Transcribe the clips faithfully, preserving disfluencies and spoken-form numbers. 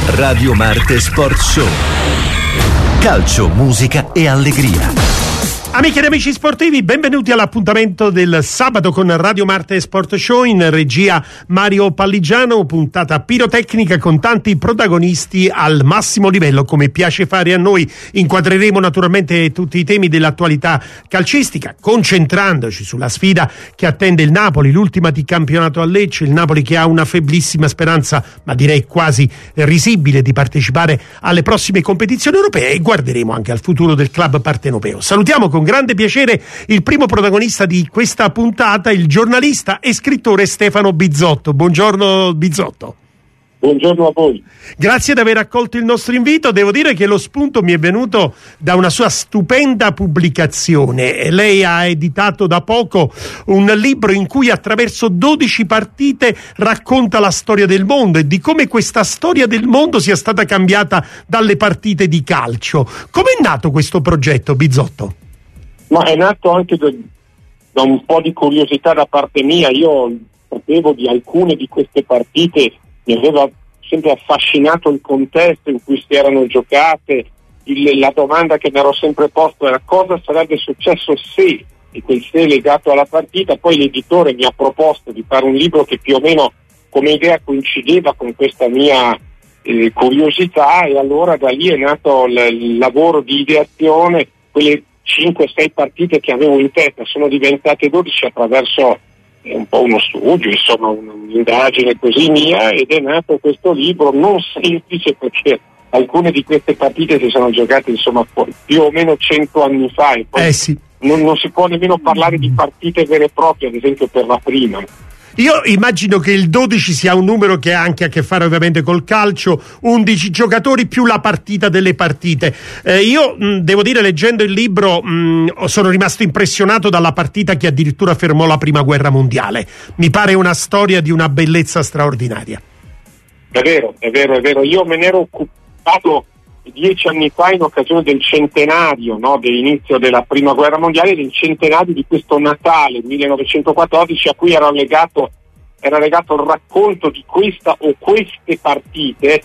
Radio Marte Sport Show. Calcio, musica e allegria. Amiche ed amici sportivi, benvenuti all'appuntamento del sabato con Radio Marte Sport Show, in regia Mario Palligiano, puntata pirotecnica con tanti protagonisti al massimo livello, come piace fare a noi. Inquadreremo naturalmente tutti i temi dell'attualità calcistica, concentrandoci sulla sfida che attende il Napoli, l'ultima di campionato a Lecce, il Napoli che ha una febblissima speranza, ma direi quasi risibile, di partecipare alle prossime competizioni europee, e guarderemo anche al futuro del club partenopeo. Salutiamo con grande piacere il primo protagonista di questa puntata, il giornalista e scrittore Stefano Bizzotto. Buongiorno Bizzotto. Buongiorno a voi. Grazie di aver accolto il nostro invito. Devo dire che lo spunto mi è venuto da una sua stupenda pubblicazione. Lei ha editato da poco un libro in cui attraverso dodici partite racconta la storia del mondo e di come questa storia del mondo sia stata cambiata dalle partite di calcio. Com'è nato questo progetto, Bizzotto? Ma è nato anche da, da un po' di curiosità da parte mia. Io sapevo di alcune di queste partite, mi aveva sempre affascinato il contesto in cui si erano giocate. Il, la domanda che mi ero sempre posto era cosa sarebbe successo se, e quel se legato alla partita. Poi l'editore mi ha proposto di fare un libro che più o meno come idea coincideva con questa mia eh, curiosità, e allora da lì è nato l, il lavoro di ideazione. Quelle cinque sei partite che avevo in testa sono diventate dodici attraverso eh, un po' uno studio, insomma un'indagine così mia, ed è nato questo libro non semplice, perché alcune di queste partite si sono giocate insomma più o meno cento anni fa, e poi eh sì. non, non si può nemmeno parlare di partite vere e proprie, ad esempio per la prima. Io immagino che il dodici sia un numero che ha anche a che fare ovviamente col calcio, undici giocatori più la partita delle partite. Eh, io mh, devo dire, leggendo il libro mh, sono rimasto impressionato dalla partita che addirittura fermò la prima guerra mondiale. Mi pare una storia di una bellezza straordinaria. È vero, è vero, è vero. Io me ne ero occupato dieci anni fa in occasione del centenario, no, dell'inizio della prima guerra mondiale, del centenario di questo Natale millenovecentoquattordici, a cui era legato, era legato il racconto di questa o queste partite.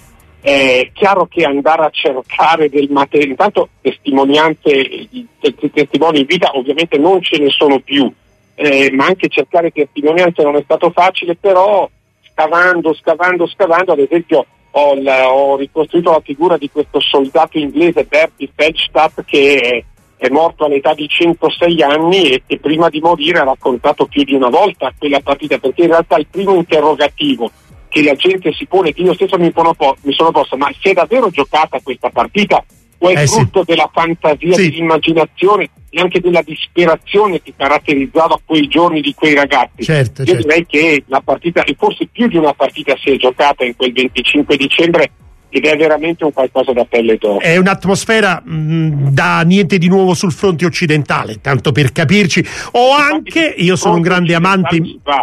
È chiaro che andare a cercare del materiale, intanto testimonianze, testimoni in vita ovviamente non ce ne sono più, eh, ma anche cercare testimonianze non è stato facile, però scavando, scavando, scavando, ad esempio Ho, la, ho ricostruito la figura di questo soldato inglese, Bertie Feldstadt, che è, è morto all'età di centosei anni e che prima di morire ha raccontato più di una volta quella partita, perché in realtà il primo interrogativo che la gente si pone, che io stesso mi, pono, mi sono posto, ma si è davvero giocata questa partita o è eh frutto sì. della fantasia, sì. dell'immaginazione e anche della disperazione che caratterizzava quei giorni di quei ragazzi? Certo, io certo. direi che la partita, e forse più di una partita, si è giocata in quel venticinque dicembre, ed è veramente un qualcosa da pelle d'oro. È un'atmosfera mh, da niente di nuovo sul fronte occidentale, tanto per capirci. O anche, io sono un grande amante,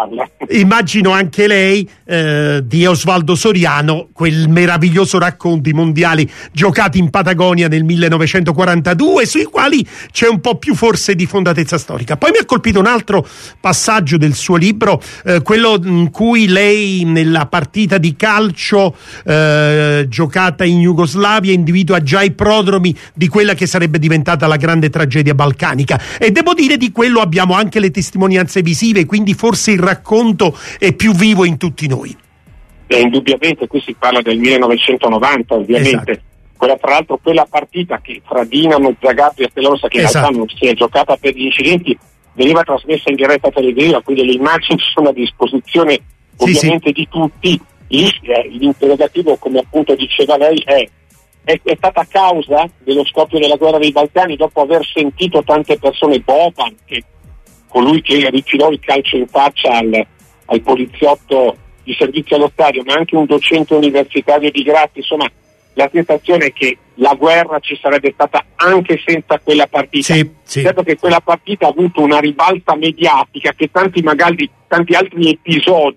immagino anche lei, eh, di Osvaldo Soriano, quel meraviglioso racconto, i mondiali giocati in Patagonia nel millenovecentoquarantadue, sui quali c'è un po' più forse di fondatezza storica. Poi mi ha colpito un altro passaggio del suo libro, eh, quello in cui lei nella partita di calcio eh, giocata in Jugoslavia individua già i prodromi di quella che sarebbe diventata la grande tragedia balcanica, e devo dire di quello abbiamo anche le testimonianze visive, quindi forse il racconto è più vivo in tutti noi. Eh, indubbiamente, qui si parla del millenovecentonovanta ovviamente. Esatto. Quella, tra l'altro, quella partita che tra Dinamo, Zagabria e Stelosa, che in esatto. realtà non si è giocata per gli incidenti, veniva trasmessa in diretta televisiva, quindi le immagini sono a disposizione ovviamente sì, sì. di tutti. Lì eh, l'interrogativo, come appunto diceva lei, è, è è stata causa dello scoppio della guerra dei Balcani, dopo aver sentito tante persone, Boban, che colui che rifilò il calcio in faccia al, al poliziotto di servizio allo stadio, ma anche un docente universitario di Grazia. Insomma, la sensazione è che la guerra ci sarebbe stata anche senza quella partita. Sì, sì. Certo che quella partita ha avuto una ribalta mediatica che tanti magari tanti altri episodi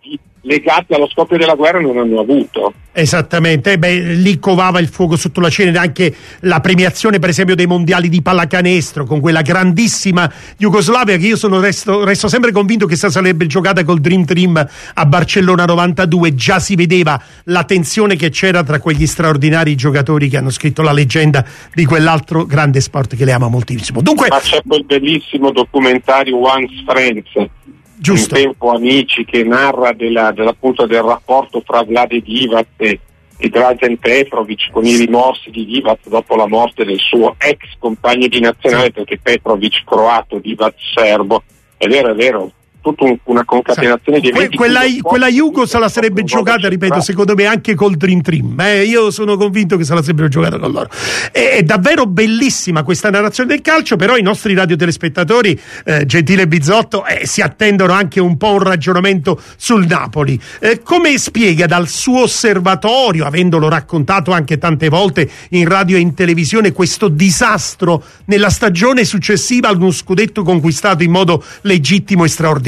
legati allo scoppio della guerra non hanno avuto. Esattamente, beh, lì covava il fuoco sotto la cenere anche la premiazione per esempio dei mondiali di pallacanestro con quella grandissima Jugoslavia che io sono resto, resto sempre convinto che sarebbe giocata col Dream Team a Barcellona novantadue. Già si vedeva la tensione che c'era tra quegli straordinari giocatori che hanno scritto la leggenda di quell'altro grande sport che le ama moltissimo. Dunque, ma c'è quel bellissimo documentario Once Friends, giusto, un tempo amici, che narra della, dell'appunto del rapporto fra Vlade Divac e, e Dražen Petrovic, con i rimorsi di Divac dopo la morte del suo ex compagno di nazionale, perché Petrovic croato, Divac serbo. È vero, è vero, tutta un, una concatenazione sì. di eventi. Que- quella, quella Jugo se la sarebbe giocata, ripeto, secondo me anche col Dream Team. Eh, io sono convinto che se la sarebbero giocata con loro. È, è davvero bellissima questa narrazione del calcio, però i nostri radiotelespettatori, eh, gentile Bizzotto, eh, si attendono anche un po' un ragionamento sul Napoli. Eh, come spiega dal suo osservatorio, avendolo raccontato anche tante volte in radio e in televisione, questo disastro nella stagione successiva ad uno scudetto conquistato in modo legittimo e straordinario?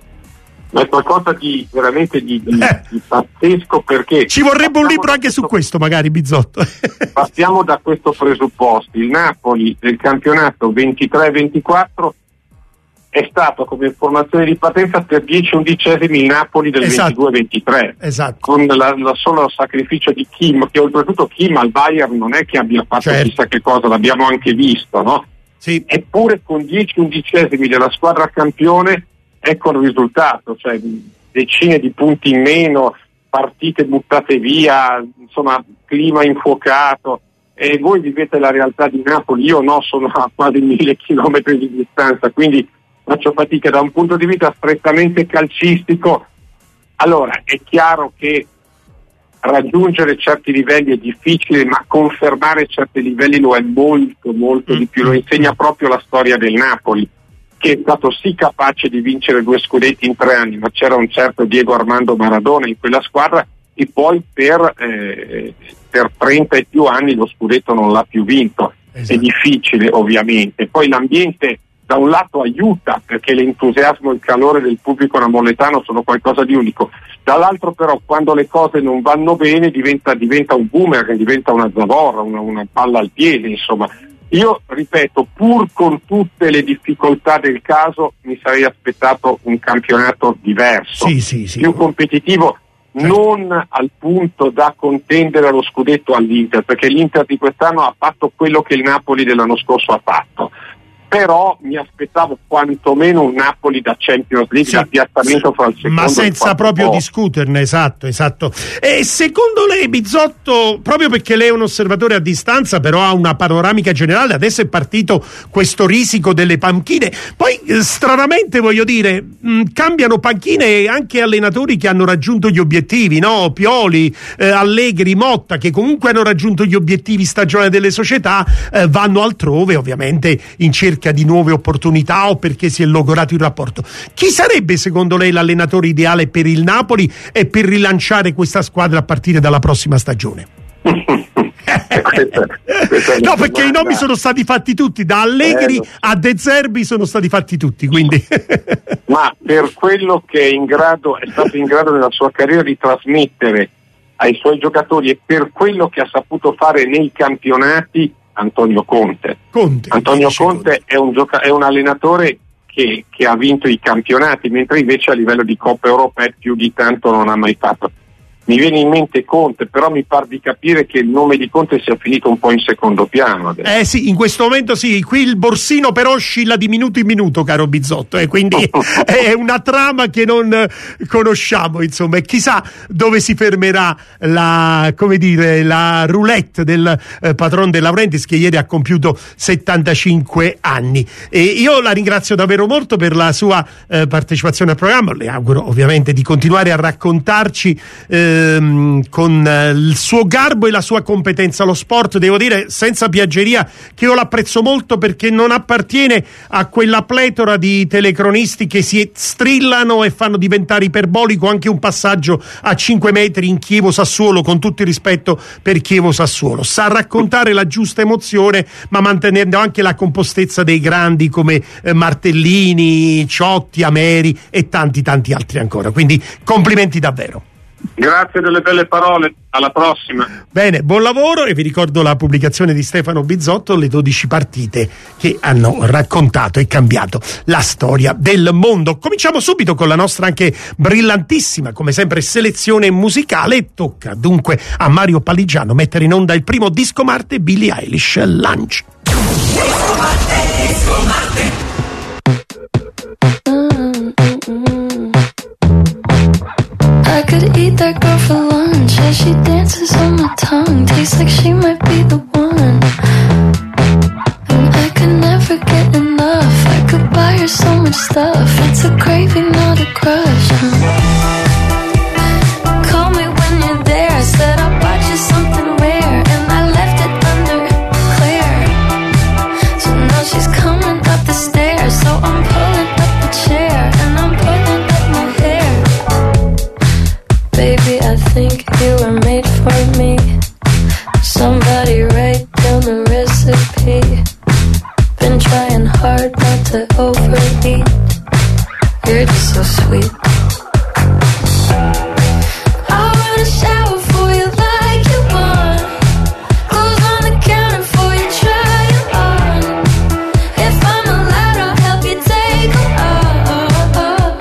Ma è qualcosa di veramente di, di, eh. di pazzesco, perché ci vorrebbe un libro anche questo, su questo magari, Bizzotto. Partiamo da questo presupposto: il Napoli del campionato ventitré ventiquattro è stato come formazione di partenza per dieci undicesimi il Napoli del esatto. ventidue ventitré, esatto. con la, la solo sacrificio di Kim, che oltretutto Kim al Bayern non è che abbia fatto certo. chissà che cosa, l'abbiamo anche visto, no? Sì. Eppure con dieci undicesimi della squadra campione, ecco il risultato, cioè decine di punti in meno, partite buttate via, insomma clima infuocato. E voi vivete la realtà di Napoli, io no, sono a quasi mille chilometri di distanza, quindi faccio fatica da un punto di vista strettamente calcistico. Allora è chiaro che raggiungere certi livelli è difficile, ma confermare certi livelli lo è molto molto di più, lo insegna proprio la storia del Napoli, che è stato sì capace di vincere due scudetti in tre anni, ma c'era un certo Diego Armando Maradona in quella squadra, e poi per, eh, per trenta e più anni lo scudetto non l'ha più vinto. Esatto. È difficile ovviamente, poi l'ambiente da un lato aiuta, perché l'entusiasmo e il calore del pubblico napoletano sono qualcosa di unico, dall'altro però quando le cose non vanno bene diventa, diventa un boomerang, diventa una zavorra, una, una palla al piede, insomma. Io ripeto, pur con tutte le difficoltà del caso, mi sarei aspettato un campionato diverso, sì, sì, sì. più competitivo, certo. Non al punto da contendere allo scudetto all'Inter, perché l'Inter di quest'anno ha fatto quello che il Napoli dell'anno scorso ha fatto. Però mi aspettavo quantomeno un Napoli da Champions League, sì, da piazzamento fra il secondo ma senza proprio posto. discuterne, esatto, esatto. E secondo lei, Bizzotto, proprio perché lei è un osservatore a distanza, però ha una panoramica generale, adesso è partito questo risico delle panchine, poi eh, stranamente voglio dire, mh, cambiano panchine anche allenatori che hanno raggiunto gli obiettivi, no? Pioli, eh, Allegri, Motta, che comunque hanno raggiunto gli obiettivi stagionali delle società, eh, vanno altrove, ovviamente in cerca di nuove opportunità o perché si è logorato il rapporto. Chi sarebbe secondo lei l'allenatore ideale per il Napoli e per rilanciare questa squadra a partire dalla prossima stagione? questa, questa no, perché i nomi sono stati fatti tutti, da Allegri eh, a De Zerbi sono stati fatti tutti, quindi ma per quello che è in grado è stato in grado nella sua carriera di trasmettere ai suoi giocatori e per quello che ha saputo fare nei campionati, Antonio Conte. Conte Antonio Conte è un, gioca- è un allenatore che, che ha vinto i campionati, mentre invece a livello di Coppa Europea più di tanto non ha mai fatto. Mi viene in mente Conte, però mi par di capire che il nome di Conte sia finito un po' in secondo piano adesso. Eh sì, in questo momento sì, qui il borsino però oscilla di minuto in minuto, caro Bizzotto, e eh, quindi è una trama che non conosciamo, insomma, e chissà dove si fermerà la, come dire, la roulette del eh, patron De Laurentiis, che ieri ha compiuto settantacinque anni. E io la ringrazio davvero molto per la sua eh, partecipazione al programma, le auguro ovviamente di continuare a raccontarci eh, ehm, con eh, il suo garbo e la sua competenza. Lo sport, devo dire, senza piaggeria, che io l'apprezzo molto perché non appartiene a quella pletora di telecronisti che si strillano e fanno diventare iperbolico anche un passaggio a cinque metri in Chievo-Sassuolo, con tutto il rispetto per Chievo-Sassuolo. Sa raccontare la giusta emozione, ma mantenendo anche la compostezza dei grandi come eh, Martellini, Ciotti, Ameri e tanti tanti altri ancora. Quindi complimenti davvero. Grazie delle belle parole, alla prossima. Bene, buon lavoro, e vi ricordo la pubblicazione di Stefano Bizzotto, le dodici partite che hanno raccontato e cambiato la storia del mondo. Cominciamo subito con la nostra anche brillantissima, come sempre, selezione musicale. Tocca dunque a Mario Palligiano mettere in onda il primo disco Marte, Billie Eilish, Lunch. Disco Marte, Disco Marte. I could eat that girl for lunch as she dances on my tongue. Tastes like she might be the one. And I could never get enough. I could buy her so much stuff. It's a craving, not a crush. Call me when you're there. I said I bought you something rare, and I left it under Claire. So now she's coming up the stairs. So I'm pulling up the chair, and I'm pulling up my hair. Baby, I think you were made for me. Somebody write down the recipe. Been trying hard not to overeat. You're just so sweet. I wanna shower for you like you want. Clothes on the counter for you, try it on. If I'm allowed, I'll help you take them off.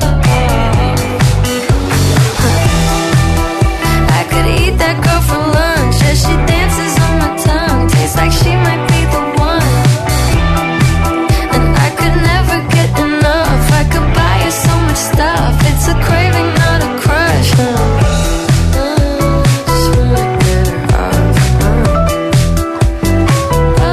I could eat that girl for lunch as she dances on my tongue. Tastes like she might be the one. And I could never get enough. I could buy her so much stuff. It's a craving, not a crush. Uh, uh, just wanna get her off. Uh,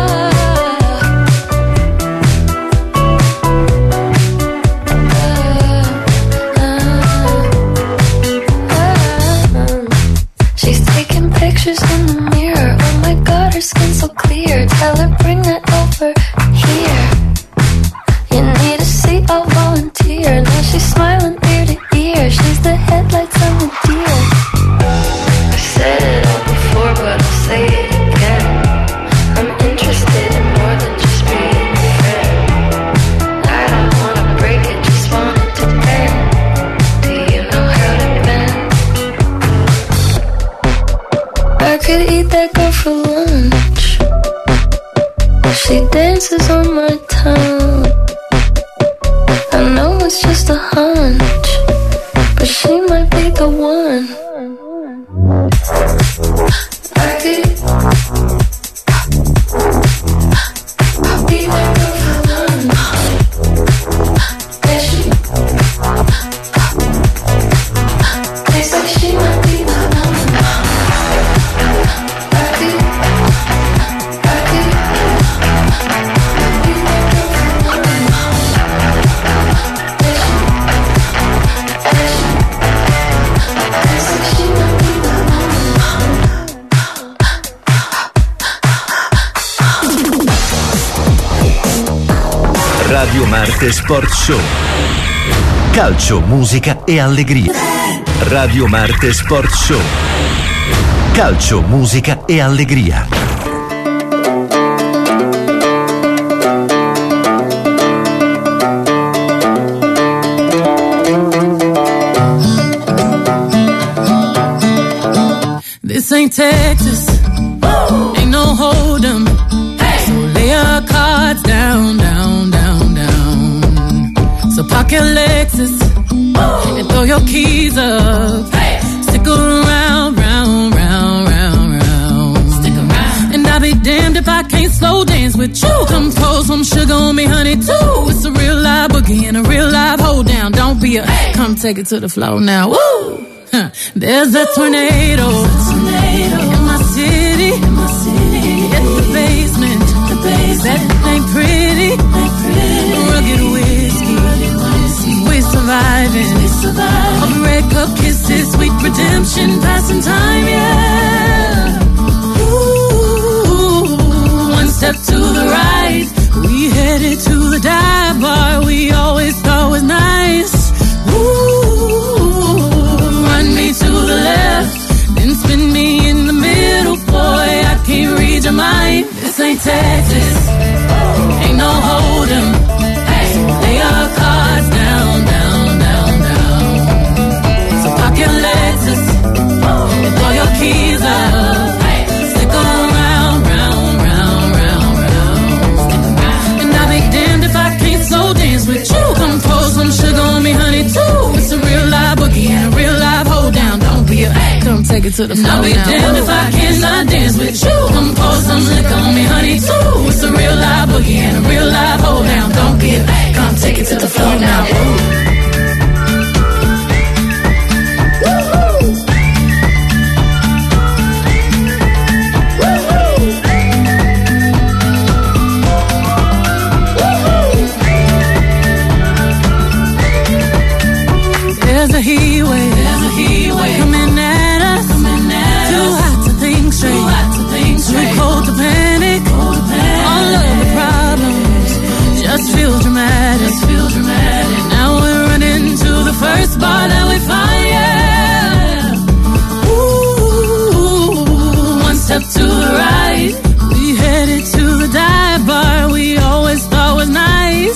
uh, uh, uh. She's taking pictures in the mirror. Oh my god, her skin's so clear. Tell her bring that over here. You need a seat, I'll volunteer. Now she's smiling ear to ear. She's the headlights on the deer. I said it all before, but I'll say it again. I'm interested in more than just being a friend. I don't wanna break it, just want it to bend. Do you know how to bend? I could eat that girl for lunch. She dances on my tongue. I know it's just a hunch, but she might be the one. I could be that girl for lunch. Yeah, she tastes like she might be the one. I could, I could be that girl for lunch. Yeah, she, yeah, she tastes like she might be the one. Radio Marte Sport Show. Calcio, musica e allegria. Radio Marte Sport Show. Calcio, musica e allegria. This ain't Texas. Ain't no hold'em. So lay your cards down, down, down, down. So park your Lexus and throw your keys up. Stick around, round, round, round, round. Stick around. And I'll be damned if I can't slow dance with you. Come pour some sugar on me, honey, too. It's a real live boogie and a real live hold down. Don't be a come take it to the floor now. Woo! Huh. There's a tornado, tornado in my city. In my city. It's the basement. The basement. That ain't pretty. Ain't pretty. Rugged whiskey. Rugged whiskey. We're surviving. We're surviving. All the red cup kisses, sweet redemption, passing take it to the floor. I'll be damned if I cannot dance with you. Come pour some liquor on me, honey, too. It's a real live boogie and a real live hold down. Don't be a fake, come take it to the floor now. There's a heat wave, there's a heat wave coming at us, coming at too us. Hot to think straight, too hot to think straight. Too cold to panic, cold to panic. All of the problems just feel dramatic, just feel dramatic. Now we're running to the first bar that we find, yeah. Ooh, one step to the right, we headed to the dive bar we always thought was nice.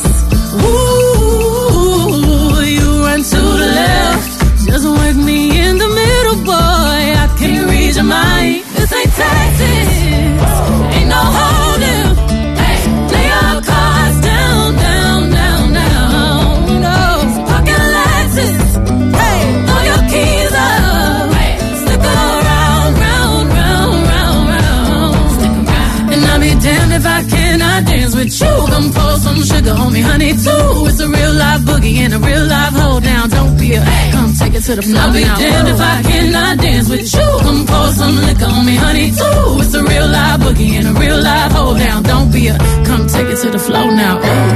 Ooh, you run to the left, just work me in the middle, boy. I can read your mind. This ain't Texas, ain't no holding. Hey, lay your cards down, down, down, down. No, pocket Lexus. Hey, throw your keys up. Hey, stick around, round, round, round, round. Stick around. And I'll be damned if I cannot dance with you. Come pour some sugar on me, honey, too. It's a real live boogie and a real live hold down. Don't be a hey, come take it to the floor. I'll be now. Damned if I cannot dance with you. Come pour some liquor on me, honey, too. It's a real live boogie and a real live hold down. Don't be a come take it to the floor now. Ooh.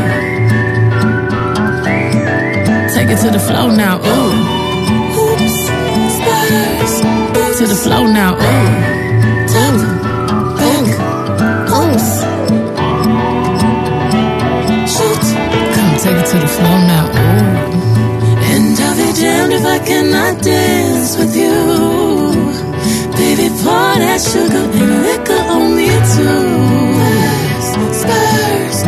Take it to the floor now. Ooh. Oops, spurs. To the floor now. Ooh. Tap, back, oops. Take it to the floor now, ooh. And I'll be damned if I cannot dance with you. Baby, pour that sugar and liquor on me too. Spurs,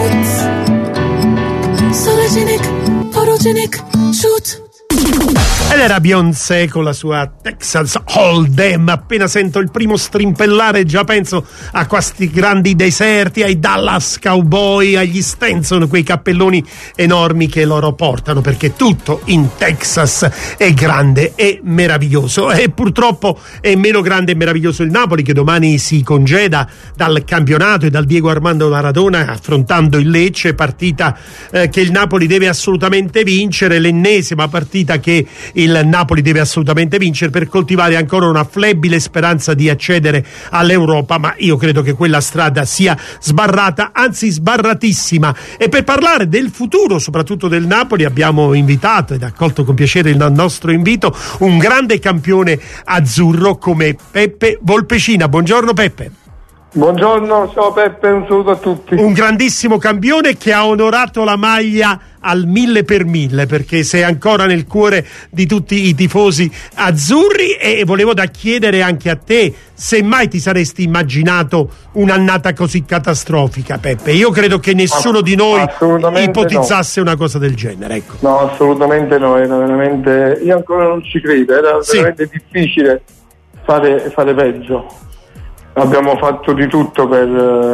boots, sologenic, photogenic, shoot. Ed era Beyoncé con la sua Texas Hold'em. Appena sento il primo strimpellare già penso a questi grandi deserti, ai Dallas Cowboy, agli Stetson, quei cappelloni enormi che loro portano, perché tutto in Texas è grande e meraviglioso. E purtroppo è meno grande e meraviglioso il Napoli, che domani si congeda dal campionato e dal Diego Armando Maradona affrontando il Lecce, partita eh, che il Napoli deve assolutamente vincere, l'ennesima partita che il Napoli deve assolutamente vincere per coltivare ancora una flebile speranza di accedere all'Europa, ma io credo che quella strada sia sbarrata, anzi sbarratissima. E per parlare del futuro, soprattutto del Napoli, abbiamo invitato ed accolto con piacere il nostro invito un grande campione azzurro come Peppe Volpecina. Buongiorno Peppe. Buongiorno, ciao Peppe, un saluto a tutti. Un grandissimo campione che ha onorato la maglia al mille per mille, perché sei ancora nel cuore di tutti i tifosi azzurri. E volevo da chiedere anche a te se mai ti saresti immaginato un'annata così catastrofica, Peppe. Io credo che nessuno di noi ipotizzasse no. una cosa del genere, ecco. No, assolutamente no, era veramente, io ancora non ci credo, era sì. veramente difficile fare, fare peggio. Abbiamo fatto di tutto per,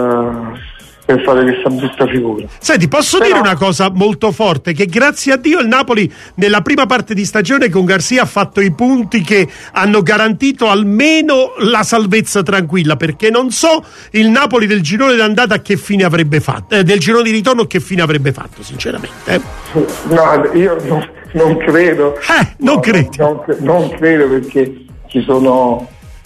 per fare questa brutta figura. Senti, posso Però... dire una cosa molto forte, che grazie a Dio il Napoli nella prima parte di stagione con Garcia ha fatto i punti che hanno garantito almeno la salvezza tranquilla, perché non so il Napoli del girone d'andata che fine avrebbe fatto, eh, del girone di ritorno che fine avrebbe fatto sinceramente. No, io non, non credo. Eh, non no, credi? Non, non credo, perché ci sono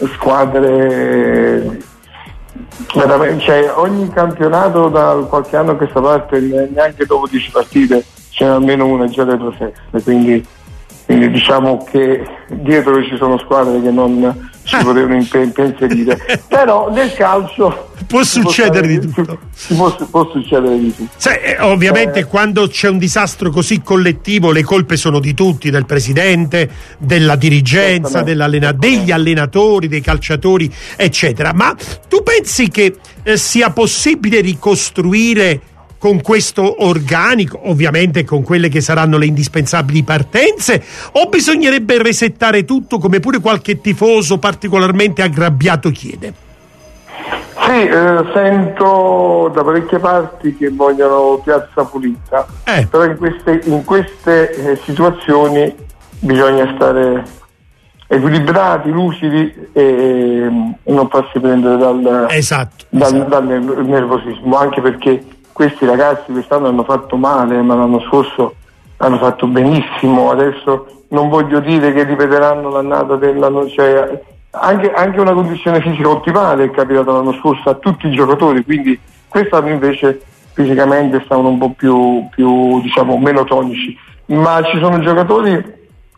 squadre veramente, cioè ogni campionato da qualche anno a questa parte, neanche dopo dieci partite c'è almeno una già dietro seste, quindi, quindi diciamo che dietro ci sono squadre che non ci potevano impensierire. Però nel calcio può succedere di tutto, si può, può succedere di tutto. Sì, ovviamente eh. quando c'è un disastro così collettivo le colpe sono di tutti, del presidente, della dirigenza, dell'allena- degli allenatori, dei calciatori eccetera. Ma tu pensi che eh, sia possibile ricostruire con questo organico, ovviamente con quelle che saranno le indispensabili partenze, o bisognerebbe resettare tutto, come pure qualche tifoso particolarmente aggrabbiato chiede? Sì, eh, sento da parecchie parti che vogliono piazza pulita, eh. però in queste, in queste eh, situazioni bisogna stare equilibrati, lucidi e, e non farsi prendere dal, esatto, dal, esatto. dal nervosismo, anche perché questi ragazzi quest'anno hanno fatto male, ma l'anno scorso hanno fatto benissimo. Adesso non voglio dire che ripeteranno l'annata dell'anno, cioè anche, anche una condizione fisica ottimale è capitata l'anno scorso a tutti i giocatori, quindi quest'anno invece fisicamente stavano un po' più, più diciamo meno tonici, ma ci sono giocatori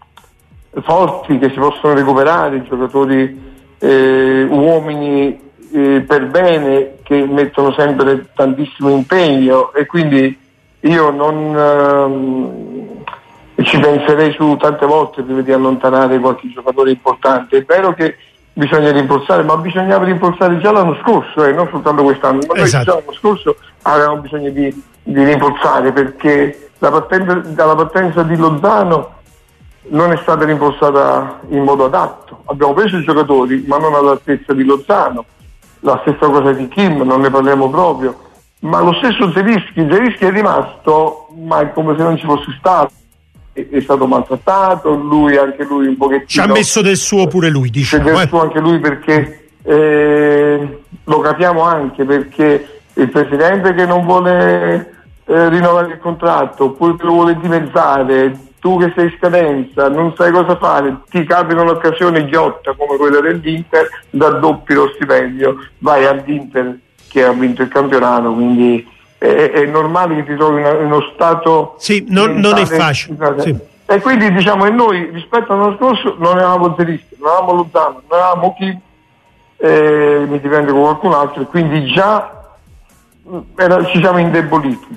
forti che si possono recuperare, giocatori eh, uomini eh, per bene, che mettono sempre tantissimo impegno, e quindi io non eh, ci penserei su tante volte prima di allontanare qualche giocatore importante. È vero che bisogna rinforzare, ma bisognava rinforzare già l'anno scorso, eh, non soltanto quest'anno, ma esatto. Noi già l'anno scorso avevamo bisogno di, di rinforzare, perché la partenza, dalla partenza di Lozano non è stata rinforzata in modo adatto. Abbiamo preso i giocatori, ma non all'altezza di Lozano. La stessa cosa di Kim, non ne parliamo proprio. Ma lo stesso Zelinski, Zelinski è rimasto, ma è come se non ci fosse stato. È, è stato maltrattato, lui, anche lui un pochettino. Ci ha messo del suo pure lui, diciamo. C'è del eh. suo anche lui, perché eh, lo capiamo anche, perché il presidente che non vuole eh, rinnovare il contratto, oppure lo vuole dimezzare, tu che sei in scadenza, non sai cosa fare, ti capita un'occasione ghiotta come quella dell'Inter, raddoppi lo stipendio, vai all'Inter che ha vinto il campionato, quindi è, è normale che ti trovi in uno stato... Sì, non, non è facile. Sì. E quindi diciamo, e noi rispetto all'anno scorso non avevamo Zelinski, non avevamo Lozano, non avevamo chi eh, mi dipende con qualcun altro, e quindi già era, ci siamo indeboliti.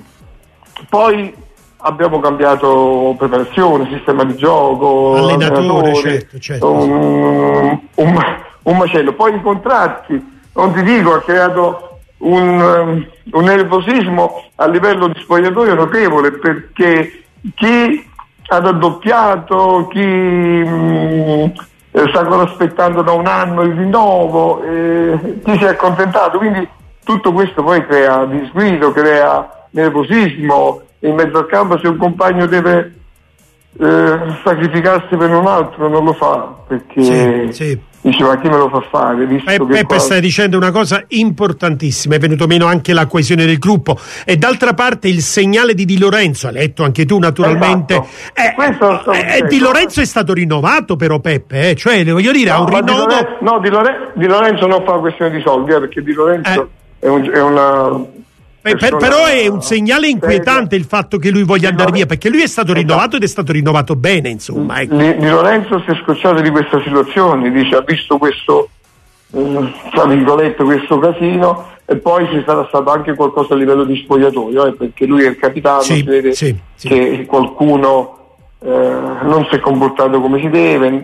Poi abbiamo cambiato preparazione, sistema di gioco, allenatore, certo, certo. Un, un, un macello. Poi i contratti, non ti dico, ha creato un, un nervosismo a livello di spogliatoio notevole, perché chi ha raddoppiato, chi mh, sta ancora aspettando da un anno il rinnovo, eh, chi si è accontentato, quindi tutto questo poi crea disguido, crea nervosismo. In mezzo al campo, se un compagno deve eh, sacrificarsi per un altro, non lo fa, perché sì, sì. dice, ma chi me lo fa fare? Visto Pe- che Peppe qua... stai dicendo una cosa importantissima, è venuto meno anche la coesione del gruppo, e d'altra parte il segnale di Di Lorenzo, hai letto anche tu naturalmente, esatto. eh, eh, Di Lorenzo è stato rinnovato però, Peppe, eh? Cioè voglio dire, no, ha un rinnovo... Di Lorenzo, no, Di Lorenzo, Di Lorenzo non fa questione di soldi, eh, perché Di Lorenzo eh. è, un, è una... Per, però è un segnale inquietante il fatto che lui voglia andare via, perché lui è stato rinnovato ed è stato rinnovato bene, insomma. Ecco. Di, di Lorenzo si è scocciato di questa situazione, dice, ha visto questo eh, tra virgolette questo casino, e poi ci sarà stato anche qualcosa a livello di spogliatoio, eh, perché lui è il capitano, sì, si vede sì, sì. che qualcuno eh, non si è comportato come si deve,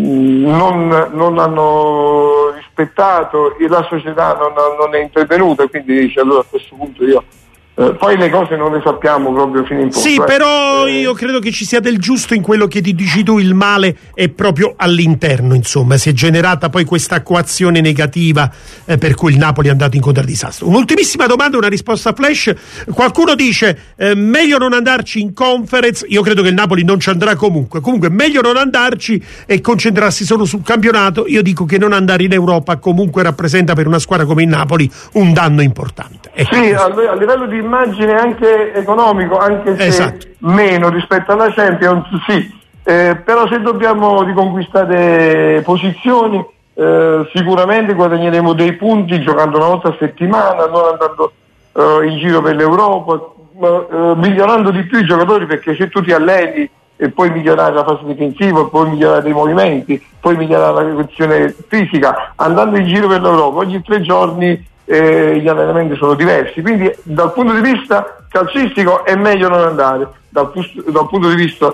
non, non hanno rispettato, e la società non, non è intervenuta, quindi dice, allora a questo punto io eh, poi le cose non le sappiamo proprio fino in fondo. Sì, eh. però eh. io credo che ci sia del giusto in quello che ti dici tu, il male è proprio all'interno, insomma, si è generata poi questa coazione negativa eh, per cui il Napoli è andato incontro al disastro. Un'ultimissima domanda, una risposta flash, qualcuno dice eh, meglio non andarci in Conference, io credo che il Napoli non ci andrà comunque, comunque meglio non andarci e concentrarsi solo sul campionato. Io dico che non andare in Europa comunque rappresenta per una squadra come il Napoli un danno importante. Ecco. Sì, a, a livello di immagine anche economico, anche se esatto. meno rispetto alla Champions, sì, eh, però se dobbiamo riconquistare posizioni eh, sicuramente guadagneremo dei punti giocando una volta a settimana, non andando eh, in giro per l'Europa, ma, eh, migliorando di più i giocatori, perché se tu ti alleni e puoi migliorare la fase difensiva, puoi migliorare i movimenti, puoi migliorare la questione fisica, andando in giro per l'Europa ogni tre giorni eh, gli allenamenti sono diversi, quindi dal punto di vista calcistico è meglio non andare, dal, dal punto di vista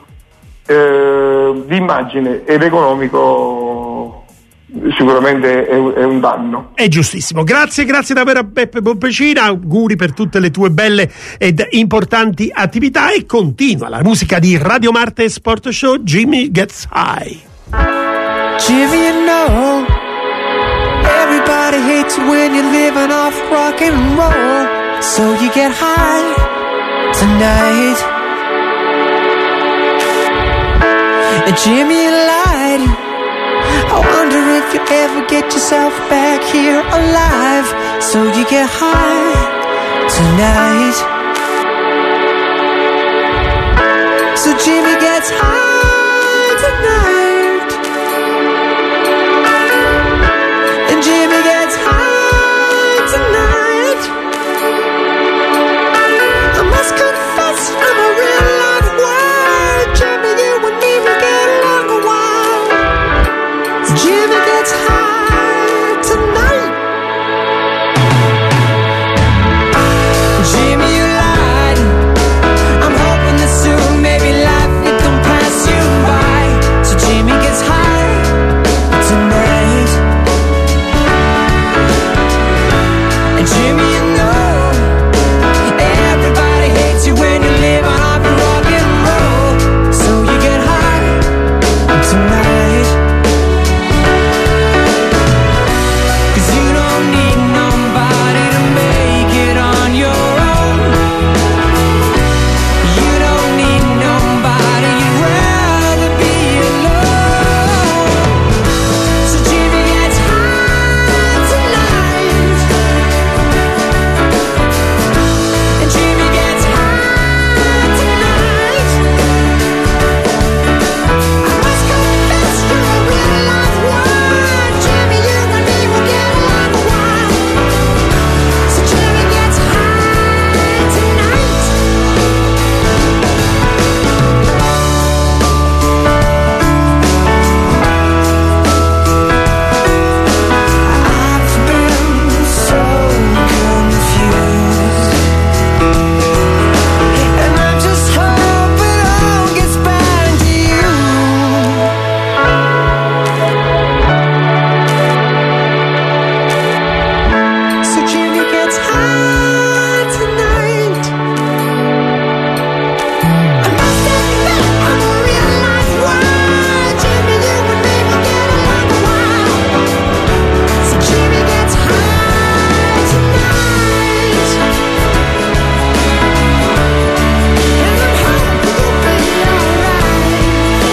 eh, di immagine ed economico sicuramente è, è un danno. È giustissimo. Grazie, grazie davvero a Peppe Pompecina, auguri per tutte le tue belle ed importanti attività, e continua la musica di Radio Marte Sport Show. Jimmy Gets High. Jimmy, you know everybody hates you when you're living off rock and roll, so you get high tonight. And Jimmy, you lied could ever get yourself back here alive. So you get high tonight. So Jimmy gets high tonight. And Jimmy gets high tonight. I must confess I'm a real life wild. Jimmy, you and me will get along a while. Jimmy gets high tonight. Jimmy, you lied. I'm hoping that soon maybe life will come pass you by. So Jimmy gets high tonight. And Jimmy, you know everybody hates you when you're living off your rock and roll. So you get high tonight. 'Cause you don't need nobody to make it on your own. You don't need nobody, you'd rather be alone. So Jimmy gets high tonight. And Jimmy gets high tonight. I must confess you're a real life one. Jimmy, you and me will get along a while. So Jimmy gets high tonight. I've been so confused, and I just hope it all gets back to you. So Jimmy gets high tonight. I must admit I'm a real life wild. Jimmy, you and me will get along a while. So Jimmy gets high tonight. And I hope you'll be alright.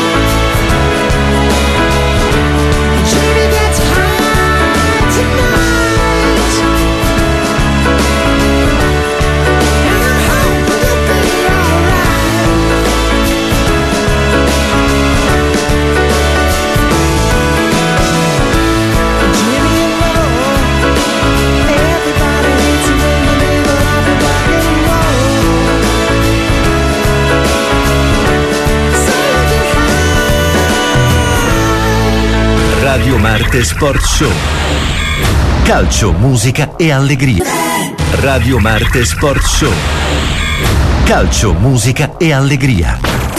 Jimmy gets high tonight. And I hope you'll be alright. Jimmy, you know everybody hates you when you're living off your rock and roll. So you get high. Radio Marte Sport Show. Calcio, musica e allegria. Radio Marte Sport Show. Calcio, musica e allegria.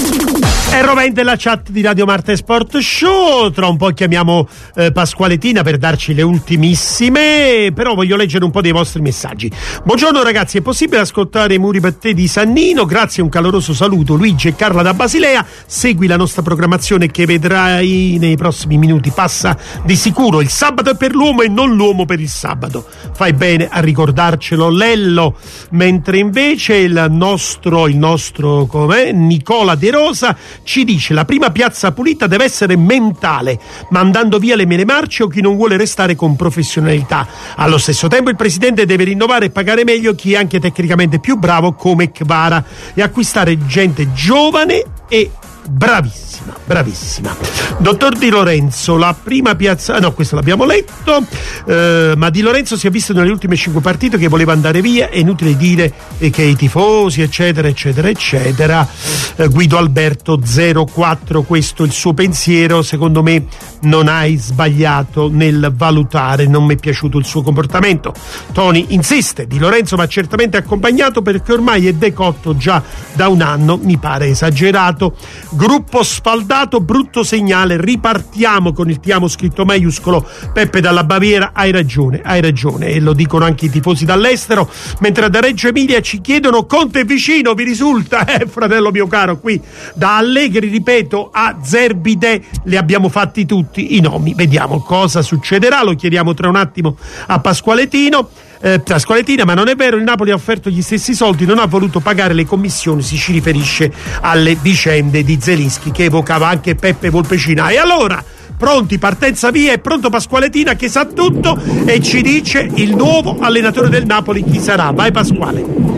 È rovente la chat di Radio Marte Sport Show. Tra un po' chiamiamo eh, Pasqualetina per darci le ultimissime, però voglio leggere un po' dei vostri messaggi. Buongiorno ragazzi, è possibile ascoltare Muri per te di Sannino? Grazie, un caloroso saluto. Luigi e Carla da Basilea. Segui la nostra programmazione che vedrai nei prossimi minuti. Passa di sicuro. Il sabato è per l'uomo e non l'uomo per il sabato. Fai bene a ricordarcelo, Lello. Mentre invece il nostro, il nostro com'è? Nicola De Rosa ci dice: la prima piazza pulita deve essere mentale, mandando via le mele marce o chi non vuole restare con professionalità. Allo stesso tempo il presidente deve rinnovare e pagare meglio chi è anche tecnicamente più bravo come Kvara e acquistare gente giovane e bravissima, bravissima. Dottor Di Lorenzo, la prima piazza, no, questo l'abbiamo letto, eh, ma Di Lorenzo si è visto nelle ultime cinque partite che voleva andare via, è inutile dire eh, che i tifosi eccetera eccetera eccetera. eh, Guido Alberto zero quattro, questo è il suo pensiero. Secondo me non hai sbagliato nel valutare, non mi è piaciuto il suo comportamento. Tony insiste: Di Lorenzo va certamente accompagnato perché ormai è decotto già da un anno, mi pare esagerato. Gruppo sfaldato, brutto segnale, ripartiamo con il ti amo scritto maiuscolo. Peppe dalla Baviera, hai ragione, hai ragione, e lo dicono anche i tifosi dall'estero, mentre da Reggio Emilia ci chiedono: Conte è vicino, vi risulta? Eh, fratello mio caro, qui da Allegri, ripeto, a Zerbide li abbiamo fatti tutti i nomi. Vediamo cosa succederà, lo chiediamo tra un attimo a Pasqualetino. Eh, Pasqualetina, ma non è vero, il Napoli ha offerto gli stessi soldi, non ha voluto pagare le commissioni, si ci riferisce alle vicende di Zelinski che evocava anche Peppe Volpecina. E allora pronti, partenza via, è pronto Pasqualetina che sa tutto e ci dice il nuovo allenatore del Napoli chi sarà. Vai Pasquale.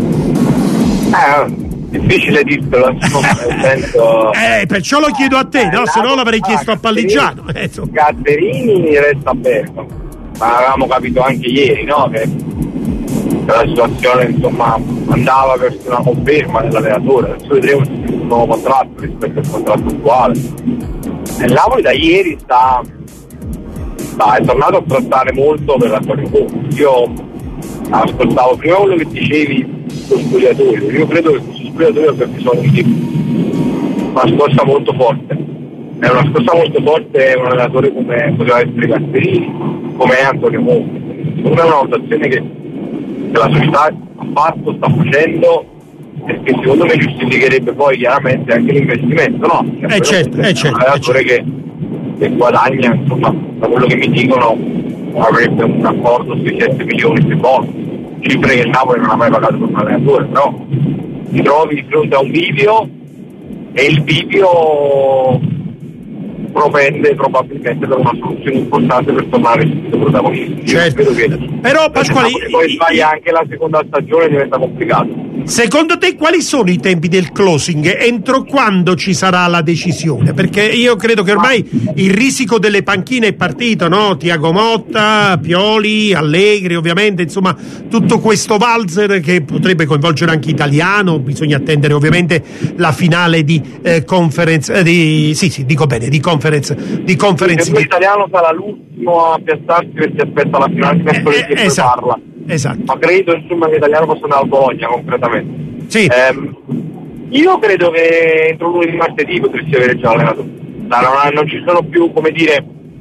Eh, difficile dirtelo, insomma, nel senso... Eh, perciò lo chiedo a te, eh, no? Se no l'avrei ah, chiesto a Palligiano. Eh, insomma. Gasperini resta a Bergamo, ma avevamo capito anche ieri, no? Che la situazione, insomma, andava verso una conferma dell'allenatore. Adesso vedremo se c'è un nuovo contratto rispetto al contratto attuale. E il Napoli da ieri sta, sta è tornato a trattare molto per Antonio Conte. Io ascoltavo prima quello che dicevi sullo spogliatoio. Io credo che questo spogliatoio abbia bisogno di una scorsa molto forte. È una scorsa molto forte un allenatore come poteva essere Gasperini, come è Antonio Conte. Secondo me è una valutazione che, che la società ha fatto, sta facendo, e che secondo me giustificherebbe poi chiaramente anche l'investimento, no? Eh certo, eh certo, un allenatore eh certo. che, che guadagna, insomma, da quello che mi dicono avrebbe un accordo sui sette milioni di bonus, cifre che il Napoli non ha mai pagato per un allenatore, però ti trovi di fronte a un video e il video propende probabilmente per una soluzione importante per tornare subito protagonisti. Certo. Io credo che Però Pasquale, poi sbaglia anche la seconda stagione, diventa complicato. secondo te quali sono i tempi del closing? Entro quando ci sarà la decisione? Perché io credo che ormai il risico delle panchine è partito, no? Tiago Motta, Pioli, Allegri, ovviamente, insomma, tutto questo valzer che potrebbe coinvolgere anche Italiano. Bisogna attendere ovviamente la finale di eh, conference, eh, di, sì sì, dico bene, di conference di conference. Sì, Italiano sarà l'ultimo a piazzarsi perché aspetta la finale di mercoledì eh, e esatto, poi parla. Esatto. Ma credo insomma che Italiano possa andare al Bologna concretamente. Sì. Ehm, io credo che entro lunedì martedì potresti avere già allenato. Non, non ci sono più, come dire,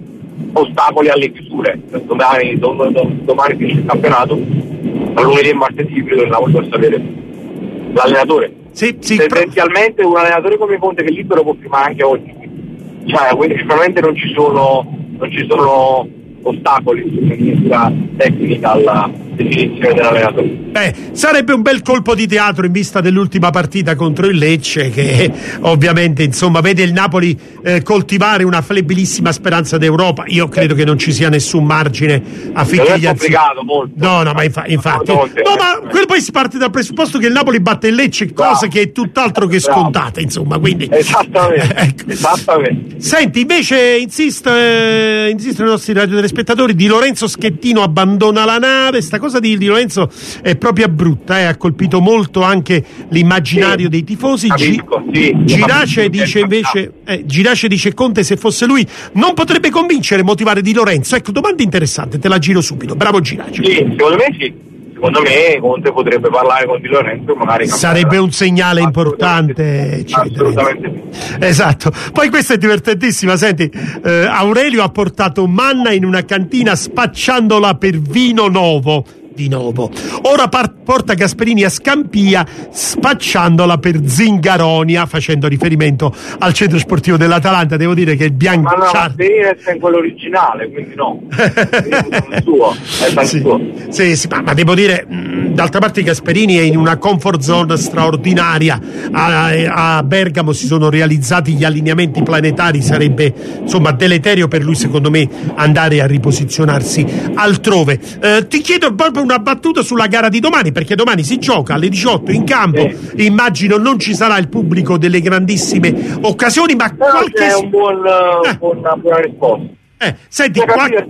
ostacoli alle chiusure. Domani, dom, dom, domani finisce il campionato, tra lunedì e martedì credo che la possa avere l'allenatore. Sì, sì, tendenzialmente un allenatore come Conte che libero può firmare anche oggi. Cioè, quindi sicuramente non ci sono non ci sono ostacoli sulla misura tecnica alla definizione dell'allenatore. Beh, sarebbe un bel colpo di teatro in vista dell'ultima partita contro il Lecce, che ovviamente insomma vede il Napoli eh, coltivare una flebbilissima speranza d'Europa. Io credo che non ci sia nessun margine affinché gli è complicato molto. No, no, ma infa- infatti. No, no, ma quello poi si parte dal presupposto che il Napoli batte il Lecce, cosa che è tutt'altro che scontata, insomma, quindi esattamente, ecco. esattamente. Senti, invece insiste, insistono i nostri radiotelespektatori, Di Lorenzo Schettino abbandona la nave. Sta cosa di Di Lorenzo è proprio brutta, eh? Ha colpito molto anche l'immaginario sì, dei tifosi. Capisco, sì, Girace dice invece eh, Girace dice Conte se fosse lui non potrebbe convincere e motivare Di Lorenzo. Ecco, domanda interessante, te la giro subito. Bravo Girace. Sì, secondo me sì. Secondo me Conte potrebbe parlare con Di Lorenzo, magari sarebbe un segnale importante, eccetera. Assolutamente sì. Esatto. Poi questa è divertentissima, senti, eh, Aurelio ha portato manna in una cantina spacciandola per vino nuovo. Di nuovo. Ora par- porta Gasperini a Scampia spacciandola per Zingaronia, facendo riferimento al centro sportivo dell'Atalanta. Devo dire che il bianco. Ma no, Gasperini è in quello originale, quindi no. È il suo, è il sì, suo. Sì, sì, ma, ma devo dire, mh, d'altra parte Gasperini è in una comfort zone straordinaria. A, a Bergamo si sono realizzati gli allineamenti planetari, sarebbe insomma deleterio per lui, secondo me, andare a riposizionarsi altrove. Eh, ti chiedo proprio una battuta sulla gara di domani, perché domani si gioca alle diciotto in campo. Sì. Immagino non ci sarà il pubblico delle grandissime occasioni, ma però qualche c'è un buon, eh. una buona risposta. Eh, senti, qualche...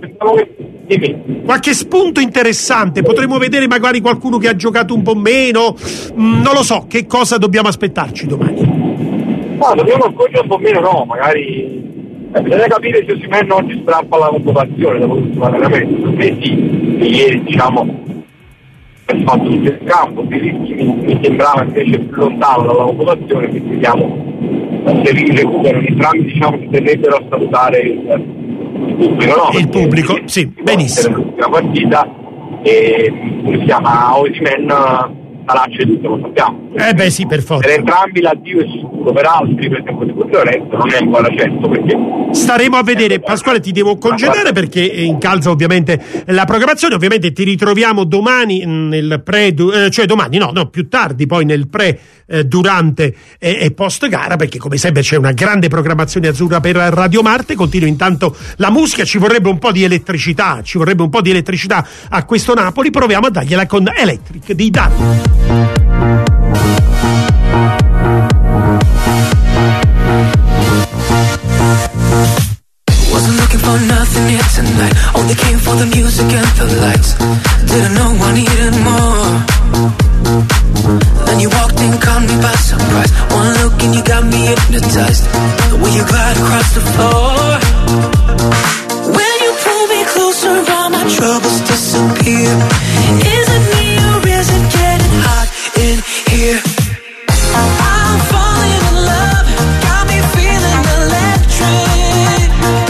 qualche spunto interessante, potremmo vedere magari qualcuno che ha giocato un po' meno, mm, non lo so, che cosa dobbiamo aspettarci domani? No, dobbiamo accorgere un po' meno, no, magari eh, bisogna capire se Osimhen oggi strappa la convocazione dopo l'ultimo allenamento. Per me sì, ieri diciamo è fatto tutto il campo, mi, mi sembrava invece più lontano dalla convocazione, quindi vediamo se vi recuperano entrambi, diciamo si tenderebbero a salutare il, il pubblico, no? Il pubblico, sì, benissimo. La partita e si chiama Osimhen sarà ceduto, lo sappiamo. Eh beh sì, per forza. Per entrambi l'addio è sicuro, per altri per tutto il resto non è ancora certo, perché staremo a vedere. Pasquale, ti devo congedare perché incalza ovviamente la programmazione. Ovviamente ti ritroviamo domani nel pre, eh, cioè domani no, no, più tardi poi nel pre, eh, durante e, e post gara, perché come sempre c'è una grande programmazione azzurra per Radio Marte. Continua intanto la musica, ci vorrebbe un po' di elettricità, ci vorrebbe un po' di elettricità a questo Napoli, proviamo a dargliela con Electric di Dani. Wasn't looking for nothing here tonight. Only came for the music and the lights. Didn't know I needed more. Then you walked in, caught me by surprise. One look and you got me hypnotized. The way you glide across the floor. When you pull me closer, all my troubles disappear. Is it me or is it getting hot in here? I'm falling in love, got me feeling electric.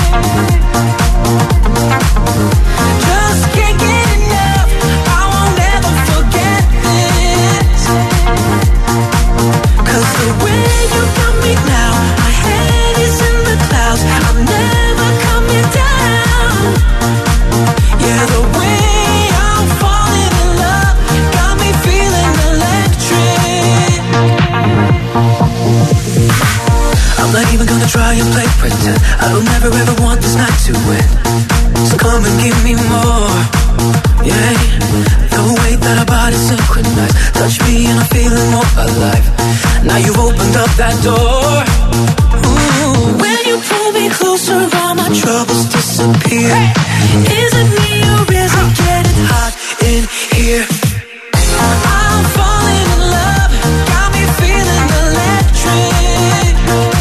Just can't get enough, I won't ever forget this. Cause the way you got me now, my head is in the clouds, I'm never coming down. Yeah, the way I'm falling in love, got me feeling electric. I'm not even gonna try and play pretend. I don't ever ever want this night to end. So come and give me more. Yeah, the way that our bodies synchronize. Touch me and I'm feeling more alive. Now you've opened up that door. Ooh. When you pull me closer, all my troubles disappear. Is it me or is it getting hot in here? I'm falling in love, got me feeling electric.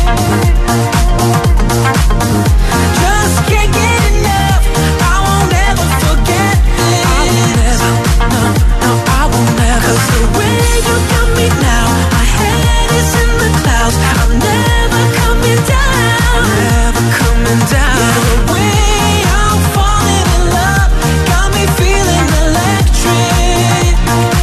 Just can't get enough, I won't ever forget this. I won't ever, no, no, I won't ever. Cause the way you got me now, my head is in the clouds, I'm never coming down. Never coming down. Yeah, the way I'm falling in love, got me feeling electric.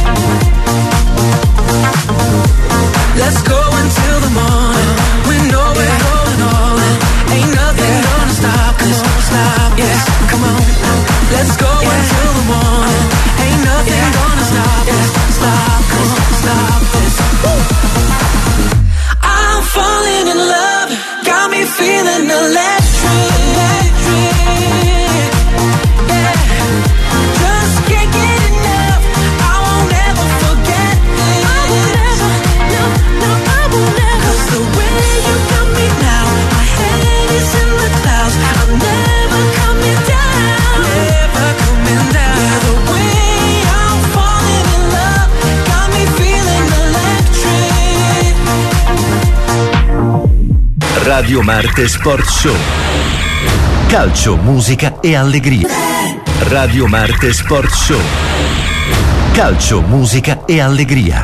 Let's go until the morning. We know we're going all in. Ain't nothing gonna stop us. Stop us. Come on. Let's go until the morning. Ain't nothing gonna stop us. Stop us. Stop us. I'm falling in love. Got me feeling electric. Yeah. Just can't get enough. I won't ever forget this. I won't ever. No, no, I won't ever. Cause the way you got me now, my head is in the clouds. I'm never coming down. Never coming down. Yeah, the way I'm falling in love, got me feeling electric. Radio Marte Sport Show. Calcio, musica e allegria. Radio Marte Sport Show. Calcio, musica e allegria.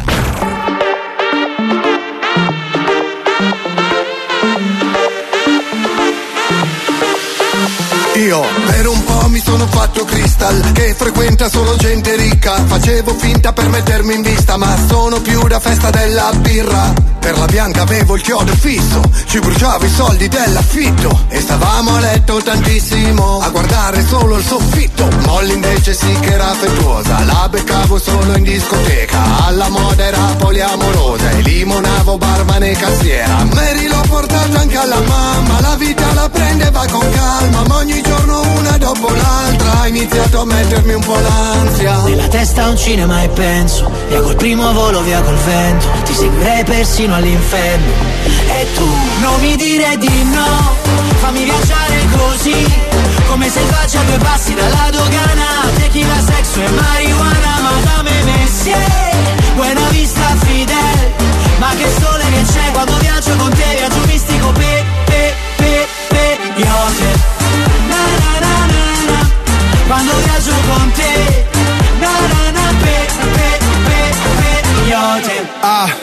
Io per un po' mi sono fatto Crystal, che frequenta solo gente ricca. Facevo finta per mettermi in vista, ma sono più da festa della birra. Per la bianca avevo il chiodo fisso, ci bruciavo i soldi dell'affitto. E stavamo a letto tantissimo, a guardare solo il soffitto. Molly invece sì che era affettuosa, la beccavo solo in discoteca. Alla moda era poliamorosa e limonavo barman e cassiera. Mary l'ho portata anche alla mamma, la vita la prendeva con calma, ma ogni giorno una dopo l'altra ha iniziato a mettermi un po' l'ansia. Nella testa un cinema e penso, via col primo volo, via col vento, ti seguirei persino all'inferno. E tu non mi dire di no, fammi viaggiare così, come se faccia due passi dalla dogana. Tequila, sexo e marijuana, Madame Messier, Buena Vista Fidel. Ma che sole che c'è quando viaggio con te, viaggio mistico, pe, pe, pe, pe, Joseph. Na na na na na, quando viaggio con te, na na na, pe, pe, pe, pe, Joseph. Ah,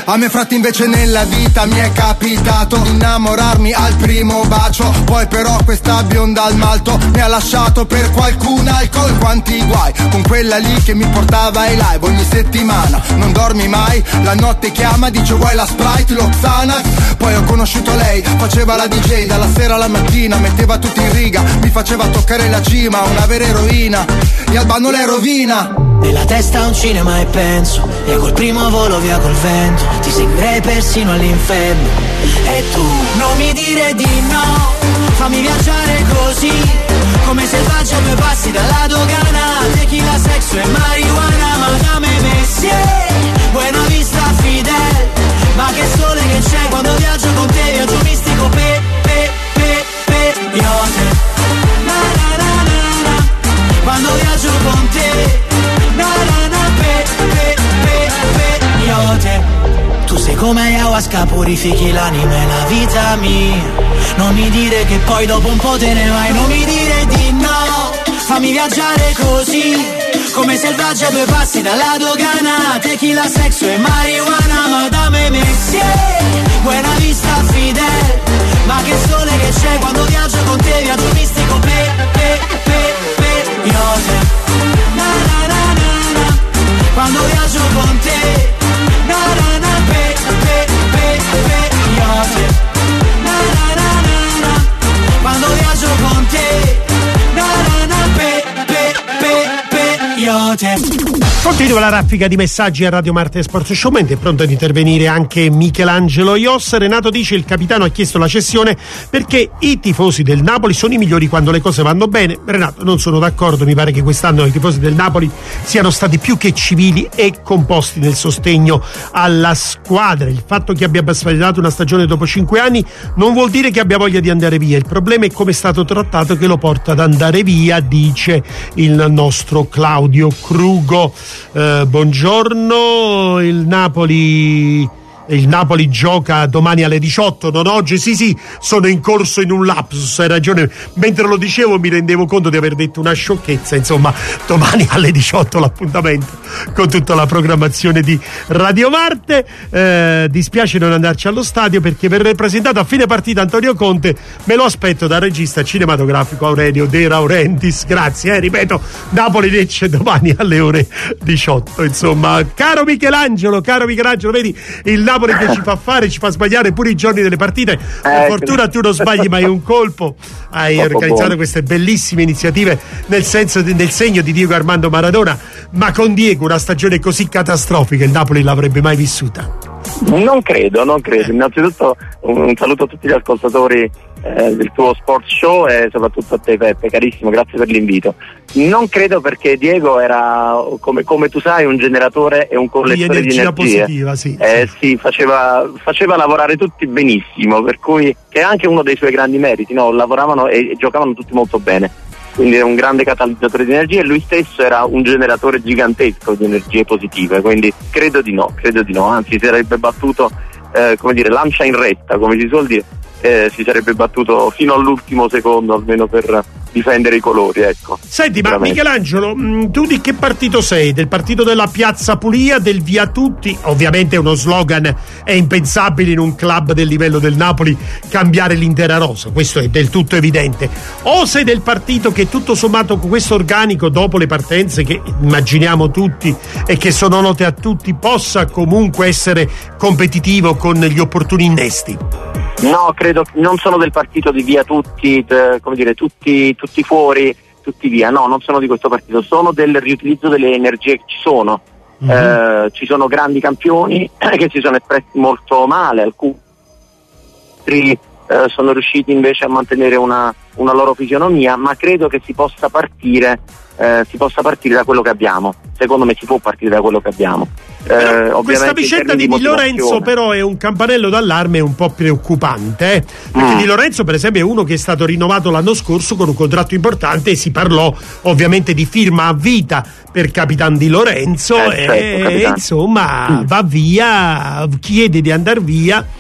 A me frate invece nella vita mi è capitato di innamorarmi al primo bacio. Poi però questa bionda al malto mi ha lasciato per qualcun alcol. Quanti guai con quella lì che mi portava ai live ogni settimana. Non dormi mai, la notte chiama, dice vuoi la Sprite, lo Xanax. Poi ho conosciuto lei, faceva la D J dalla sera alla mattina, metteva tutti in riga, mi faceva toccare la cima, una vera eroina, e Albano le rovina. Nella testa un cinema e penso, via col primo volo, via col vento, ti seguirei persino all'inferno. E tu non mi dire di no, fammi viaggiare così, come selvaggio a due passi dalla dogana. Tequila, sexo e marijuana, Madame Messier, Buena Vista, Fidel. Ma che sole che c'è quando viaggio con te, viaggio mistico, pe, pe, pe, pe, iote. Na na na na na, quando viaggio con te, na na na, pe, pe, pe, pe, iote. Tu sei come ayahuasca, purifichi l'anima e la vita mia. Non mi dire che poi dopo un po' te ne vai, non mi dire di no, fammi viaggiare così, come selvaggia a due passi dalla dogana. Tequila, sexo e marijuana, Madame Messier, Buena Vista, Fidel. Ma che sole che c'è quando viaggio con te, viaggio mistico, pe, pe, pe, pe, iote. Na na na na na, quando viaggio con te, na na na, pe, pe, pe, pe, iote. Na na na na na, quando viaggio con te, na na na, pe, pe, pe, pe, iote. Continua la raffica di messaggi a Radio Marte Sports Show, mentre è pronto ad intervenire anche Michelangelo Ios. Renato dice: il capitano ha chiesto la cessione perché i tifosi del Napoli sono i migliori quando le cose vanno bene. Renato, non sono d'accordo, mi pare che quest'anno i tifosi del Napoli siano stati più che civili e composti nel sostegno alla squadra. Il fatto che abbia sbagliato una stagione dopo cinque anni non vuol dire che abbia voglia di andare via, il problema è come è stato trattato che lo porta ad andare via, dice il nostro Claudio Crugo. Uh, buongiorno, il Napoli il Napoli gioca domani alle diciotto, non oggi. Sì sì, sono incorso in un lapsus, hai ragione, mentre lo dicevo mi rendevo conto di aver detto una sciocchezza. Insomma, domani alle diciotto l'appuntamento con tutta la programmazione di Radio Marte. Eh, dispiace non andarci allo stadio perché verrà presentato a fine partita Antonio Conte, me lo aspetto dal regista cinematografico Aurelio De Laurentiis. Grazie, eh, ripeto, Napoli-Lecce domani alle ore diciotto. Insomma, caro Michelangelo, caro Michelangelo, vedi il Napoli che ci fa fare, ci fa sbagliare pure i giorni delle partite. Per eh, fortuna tu non sbagli mai un colpo. Hai organizzato buono. Queste bellissime iniziative nel senso di, nel segno di Diego Armando Maradona, ma con Diego una stagione così catastrofica il Napoli l'avrebbe mai vissuta? Non credo, non credo. Innanzitutto un, un saluto a tutti gli ascoltatori eh, del tuo Sports Show e soprattutto a te Peppe, carissimo, grazie per l'invito. Non credo perché Diego era, come, come tu sai, un generatore e un collettore di energia, di energia positiva, sì. Eh, sì, faceva, faceva lavorare tutti benissimo, per cui che è anche uno dei suoi grandi meriti, no? Lavoravano e, e giocavano tutti molto bene. Quindi è un grande catalizzatore di energia e lui stesso era un generatore gigantesco di energie positive, quindi credo di no, credo di no, anzi si sarebbe battuto, eh, come dire, lancia in retta, come si suol dire, eh, si sarebbe battuto fino all'ultimo secondo almeno per difendere i colori, ecco. Senti, ma Michelangelo, tu di che partito sei? Del partito della Piazza Pulia, del via tutti? Ovviamente è uno slogan, è impensabile in un club del livello del Napoli cambiare l'intera rosa, questo è del tutto evidente. O sei del partito che tutto sommato con questo organico, dopo le partenze che immaginiamo tutti e che sono note a tutti, possa comunque essere competitivo con gli opportuni innesti? No, credo, non sono del partito di via tutti, t- come dire, tutti, tutti fuori, tutti via, no, non sono di questo partito, sono del riutilizzo delle energie che ci sono. Mm-hmm. Eh, ci sono grandi campioni che si sono espressi molto male, alcuni eh, sono riusciti invece a mantenere una, una loro fisionomia, ma credo che si possa partire eh, si possa partire da quello che abbiamo. Secondo me si può partire da quello che abbiamo. Eh, questa vicenda di Di Lorenzo però è un campanello d'allarme un po' preoccupante, eh? Perché mm. Di Lorenzo per esempio è uno che è stato rinnovato l'anno scorso con un contratto importante e si parlò ovviamente di firma a vita per Capitan Di Lorenzo, eh, certo, e insomma mm. va via, chiede di andare via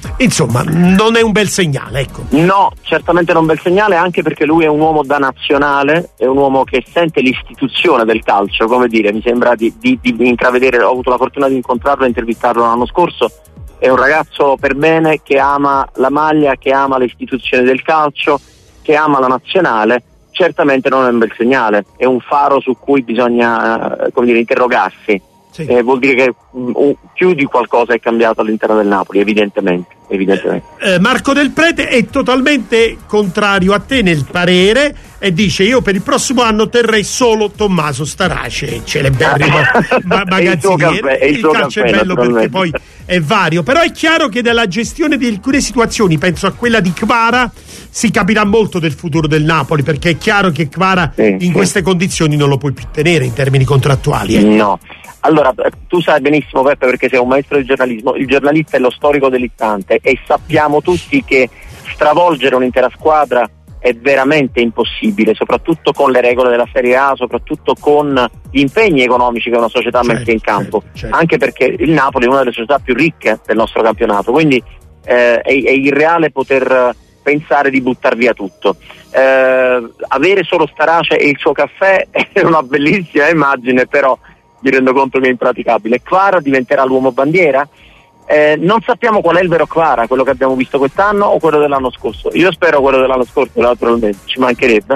insomma non è un bel segnale, ecco. No, certamente non un bel segnale, anche perché lui è un uomo da nazionale, è un uomo che sente l'istituzione del calcio, come dire, mi sembra di, di, di intravedere, ho avuto la fortuna di incontrarlo e intervistarlo l'anno scorso, è un ragazzo per bene che ama la maglia, che ama le istituzioni del calcio, che ama la nazionale. Certamente non è un bel segnale, è un faro su cui bisogna eh, come dire, interrogarsi. Sì. Eh, vuol dire che um, più di qualcosa è cambiato all'interno del Napoli, evidentemente. evidentemente. Eh, Marco Del Prete è totalmente contrario a te nel parere e dice: io per il prossimo anno terrei solo Tommaso Starace, celeberrimo ma- magazziniere. Il, il calcio caffè, è bello perché poi è vario, però è chiaro che dalla gestione di alcune situazioni, penso a quella di Kvara, si capirà molto del futuro del Napoli, perché è chiaro che Kvara sì, in sì. queste condizioni non lo puoi più tenere in termini contrattuali. Eh. No. Allora, tu sai benissimo, Peppe, perché sei un maestro del giornalismo, il giornalista è lo storico dell'istante e sappiamo tutti che stravolgere un'intera squadra è veramente impossibile, soprattutto con le regole della Serie A, soprattutto con gli impegni economici che una società certo, mette in campo, certo, certo. Anche perché il Napoli è una delle società più ricche del nostro campionato, quindi eh, è, è irreale poter pensare di buttar via tutto. Eh, avere solo Starace e il suo caffè è una bellissima immagine, però mi rendo conto che è impraticabile. Kvara diventerà l'uomo bandiera? Eh, non sappiamo qual è il vero Kvara, quello che abbiamo visto quest'anno o quello dell'anno scorso. Io spero quello dell'anno scorso, naturalmente, ci mancherebbe.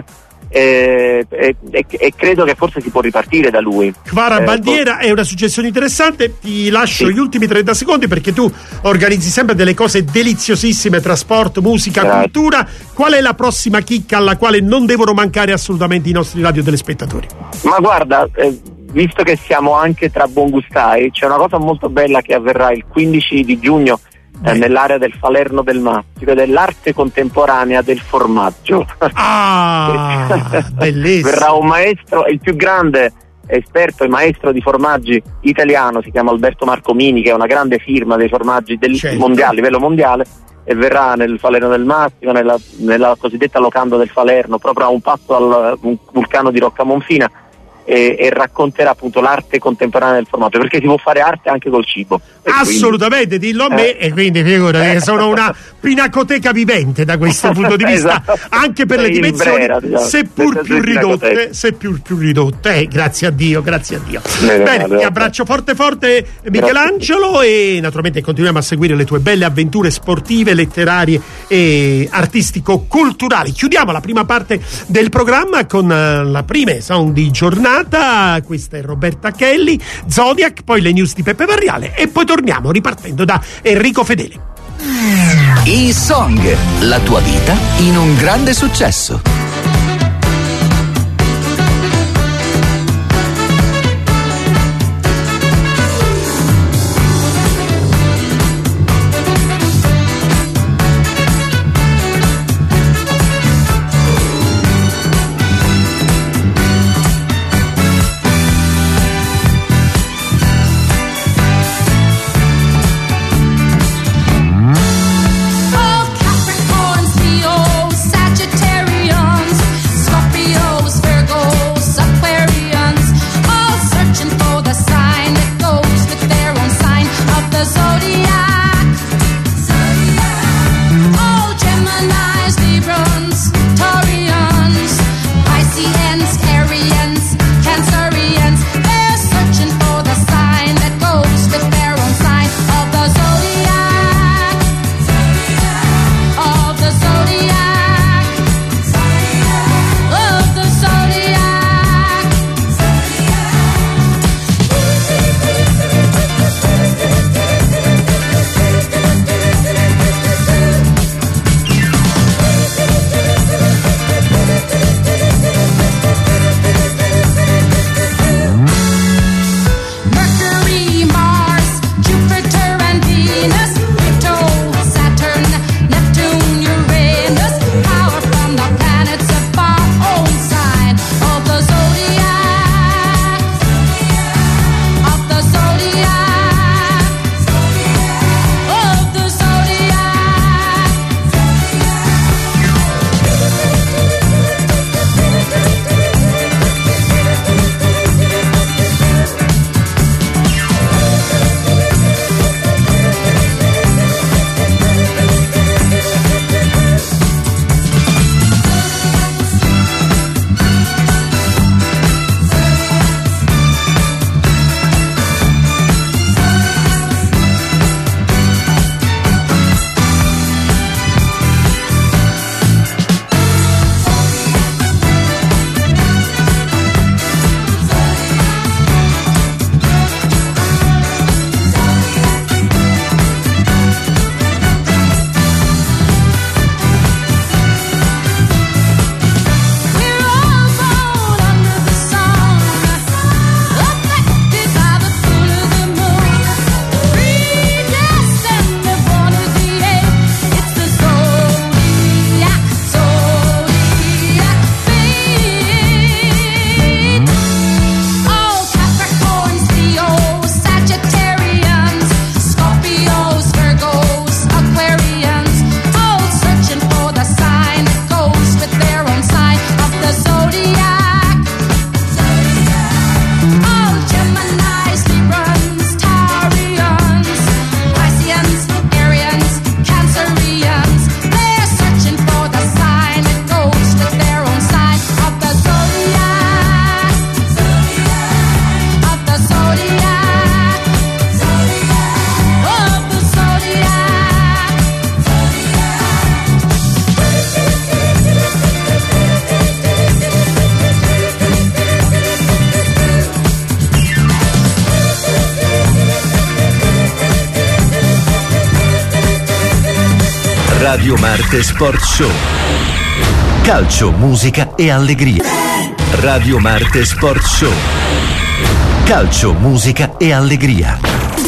Eh, e, e, e credo che forse si può ripartire da lui. Kvara eh, bandiera è una suggestione interessante. Ti lascio sì. gli ultimi trenta secondi perché tu organizzi sempre delle cose deliziosissime tra sport, musica, Grazie. cultura. Qual è la prossima chicca alla quale non devono mancare assolutamente i nostri radiotelespektatori? Ma guarda, eh, visto che siamo anche tra buongustai, c'è una cosa molto bella che avverrà il quindici di giugno eh, nell'area del Falerno del Mastico, dell'arte contemporanea del formaggio. Ah, bellissimo. Verrà un maestro, il più grande esperto e maestro di formaggi italiano, si chiama Alberto Marcomini, che è una grande firma dei formaggi del certo. mondiale, a livello mondiale, e verrà nel Falerno del Mastico, nella, nella cosiddetta locanda del Falerno, proprio a un passo al vulcano di Rocca Monfina. E, e racconterà appunto l'arte contemporanea del formaggio, perché si può fare arte anche col cibo. Assolutamente, quindi, dillo a me eh, e quindi figurati che sono una pinacoteca vivente da questo punto di vista, esatto. anche per le dimensioni Brera, diciamo. seppur più ridotte, seppur più ridotte, eh, grazie a Dio, grazie a Dio. Bene, Bene ti abbraccio forte forte Michelangelo grazie. E naturalmente continuiamo a seguire le tue belle avventure sportive, letterarie e artistico-culturali. Chiudiamo la prima parte del programma con uh, la prima sound di giornata. Questa è Roberta Kelly, Zodiac, poi le news di Peppe Varriale e poi torniamo ripartendo da Enrico Fedele. E-Song, la tua vita in un grande successo. Oh, Capricorn, Leo, Sagittarius. Radio Marte Sport Show. Calcio, musica e allegria. Radio Marte Sport Show. Calcio, musica e allegria.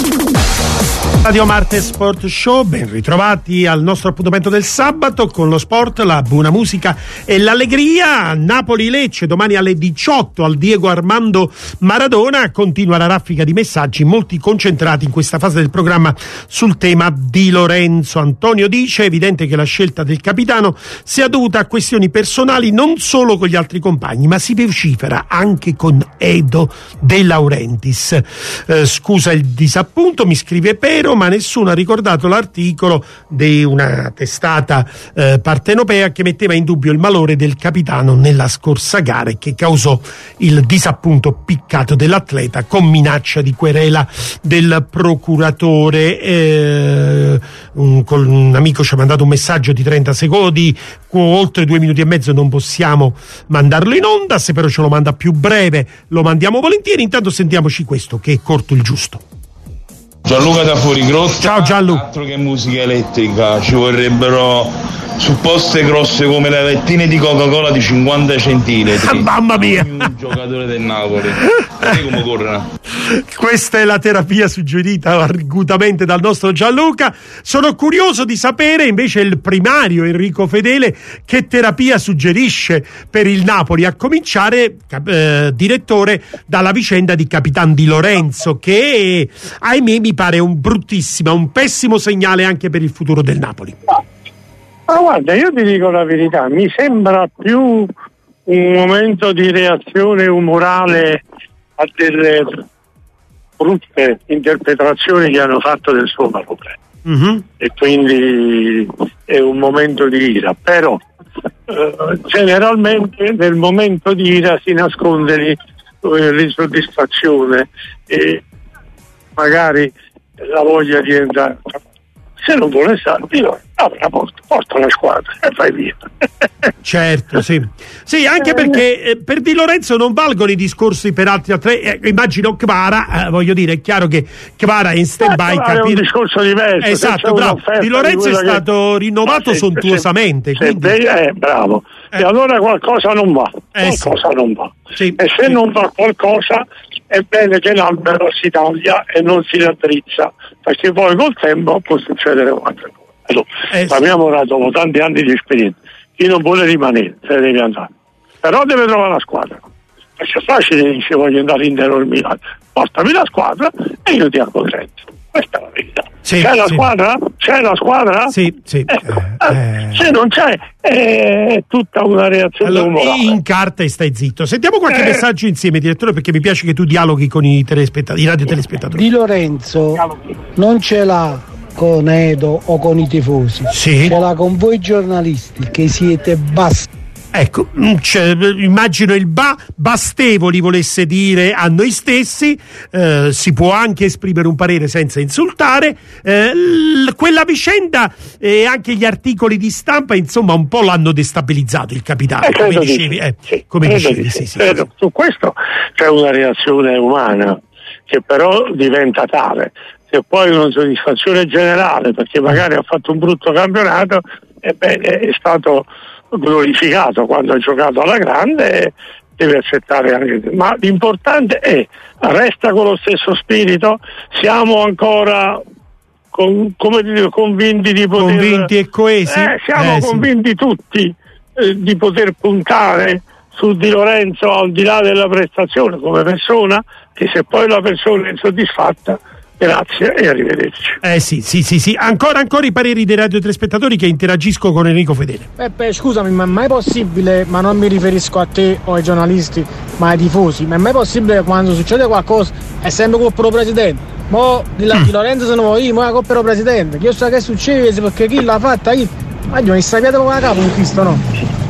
Radio Marte Sport Show, ben ritrovati al nostro appuntamento del sabato con lo sport, la buona musica e l'allegria. Napoli-Lecce domani alle diciotto al Diego Armando Maradona. Continua la raffica di messaggi, molti concentrati in questa fase del programma sul tema Di Lorenzo. Antonio dice: è evidente che la scelta del capitano sia dovuta a questioni personali non solo con gli altri compagni, ma si vocifera anche con Edo De Laurentiis. Eh, scusa il disappunto, mi scrive Pero, ma nessuno ha ricordato l'articolo di una testata eh, partenopea che metteva in dubbio il malore del capitano nella scorsa gara e che causò il disappunto piccato dell'atleta con minaccia di querela del procuratore. Eh, un, un amico ci ha mandato un messaggio di trenta secondi, oltre due minuti e mezzo non possiamo mandarlo in onda, se però ce lo manda più breve lo mandiamo volentieri. Intanto sentiamoci questo che è corto il giusto. Gianluca da Fuorigrotta. Ciao Gianluca. Altro che musica elettrica, ci vorrebbero supposte grosse come le lettine di Coca-Cola di cinquanta centimetri. Mamma mia! Un giocatore del Napoli. Sai come corrono? Questa è la terapia suggerita argutamente dal nostro Gianluca. Sono curioso di sapere invece il primario Enrico Fedele che terapia suggerisce per il Napoli, a cominciare eh, direttore dalla vicenda di Capitan Di Lorenzo, che ahimè mi pare un bruttissimo, un pessimo segnale anche per il futuro del Napoli. Ma guarda, io ti dico la verità, mi sembra più un momento di reazione umorale a delle brutte interpretazioni che hanno fatto del suo valore. Mm-hmm. E quindi è un momento di ira, però eh, generalmente nel momento di ira si nasconde eh, l'insoddisfazione e magari la voglia di entrare. Se non vuole stare, dillo, apri la porta, porta la squadra e vai via. Certo, sì. Sì, anche perché eh, per Di Lorenzo non valgono i discorsi per altri atleti. Eh, immagino Kvara, eh, voglio dire, è chiaro che Kvara è in stand-by. Eh, capire... È un discorso diverso. Esatto, bravo. Di Lorenzo di è stato che... rinnovato se, sontuosamente. Se, quindi... se, eh, bravo. Eh. E allora qualcosa non va. Eh, qualcosa sì. non va. Sì, e se sì. non va qualcosa, è bene che l'albero si taglia e non si raddrizza, perché poi col tempo può succedere qualche cosa. Allora, eh, parliamo ora dopo tanti anni di esperienza. Chi non vuole rimanere se ne deve andare, però deve trovare la squadra, perché è facile dice voglio andare in Inter o in Milano, portami la squadra e io ti accontento. Questa è la verità. Sì, c'è la sì. squadra? C'è la squadra? Sì, sì. Eh, eh, se non c'è è tutta una reazione allora, umorale. in carta e stai zitto. Sentiamo qualche Eh. messaggio insieme, direttore, perché mi piace che tu dialoghi con i, telespettat- i radiotelespettatori. Di Lorenzo non ce l'ha con Edo o con i tifosi, sì. ce l'ha con voi giornalisti che siete bassi. Ecco, cioè, immagino il ba bastevoli volesse dire a noi stessi, eh, si può anche esprimere un parere senza insultare, eh, l- quella vicenda e anche gli articoli di stampa insomma un po' l'hanno destabilizzato il capitano, Eh, come credo dicevi, di sì. eh, Sì, come credo dicevi di sì, sì. sì, Credo. Su questo c'è una reazione umana che però diventa tale, se poi una soddisfazione generale perché magari ha fatto un brutto campionato, ebbene è stato glorificato quando ha giocato alla grande e deve accettare anche, ma l'importante è resta con lo stesso spirito, siamo ancora con, come dire, convinti di poter convinti e coesi eh, siamo eh, convinti sì. tutti eh, di poter puntare su Di Lorenzo al di là della prestazione come persona, che se poi la persona è insoddisfatta, grazie e arrivederci. Eh sì, sì, sì, sì. Ancora, ancora i pareri dei radiotelespettatori che interagiscono con Enrico Fedele. Peppe, scusami, ma è mai possibile, ma non mi riferisco a te o ai giornalisti, ma ai tifosi, ma è mai possibile quando succede qualcosa è sempre colpa del presidente? Mo di, la, mm. di Lorenzo se non vuoi, ma è colpa del presidente. Io so che succede perché chi l'ha fatta io. Ma io mi sta piede con la capo in Cristo, no?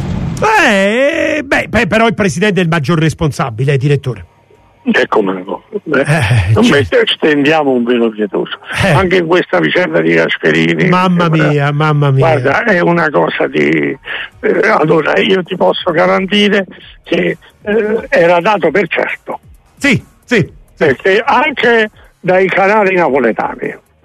Eh, beh, beh, però il presidente è il maggior responsabile, eh, direttore. E come no? Beh, Eh, non certo. stendiamo un velo pietoso. Eh. Anche in questa vicenda di Gasperini. Mamma sembra- mia, mamma mia. Guarda, è una cosa di... eh, allora, io ti posso garantire che eh, era dato per certo. Sì, sì. Perché anche dai canali napoletani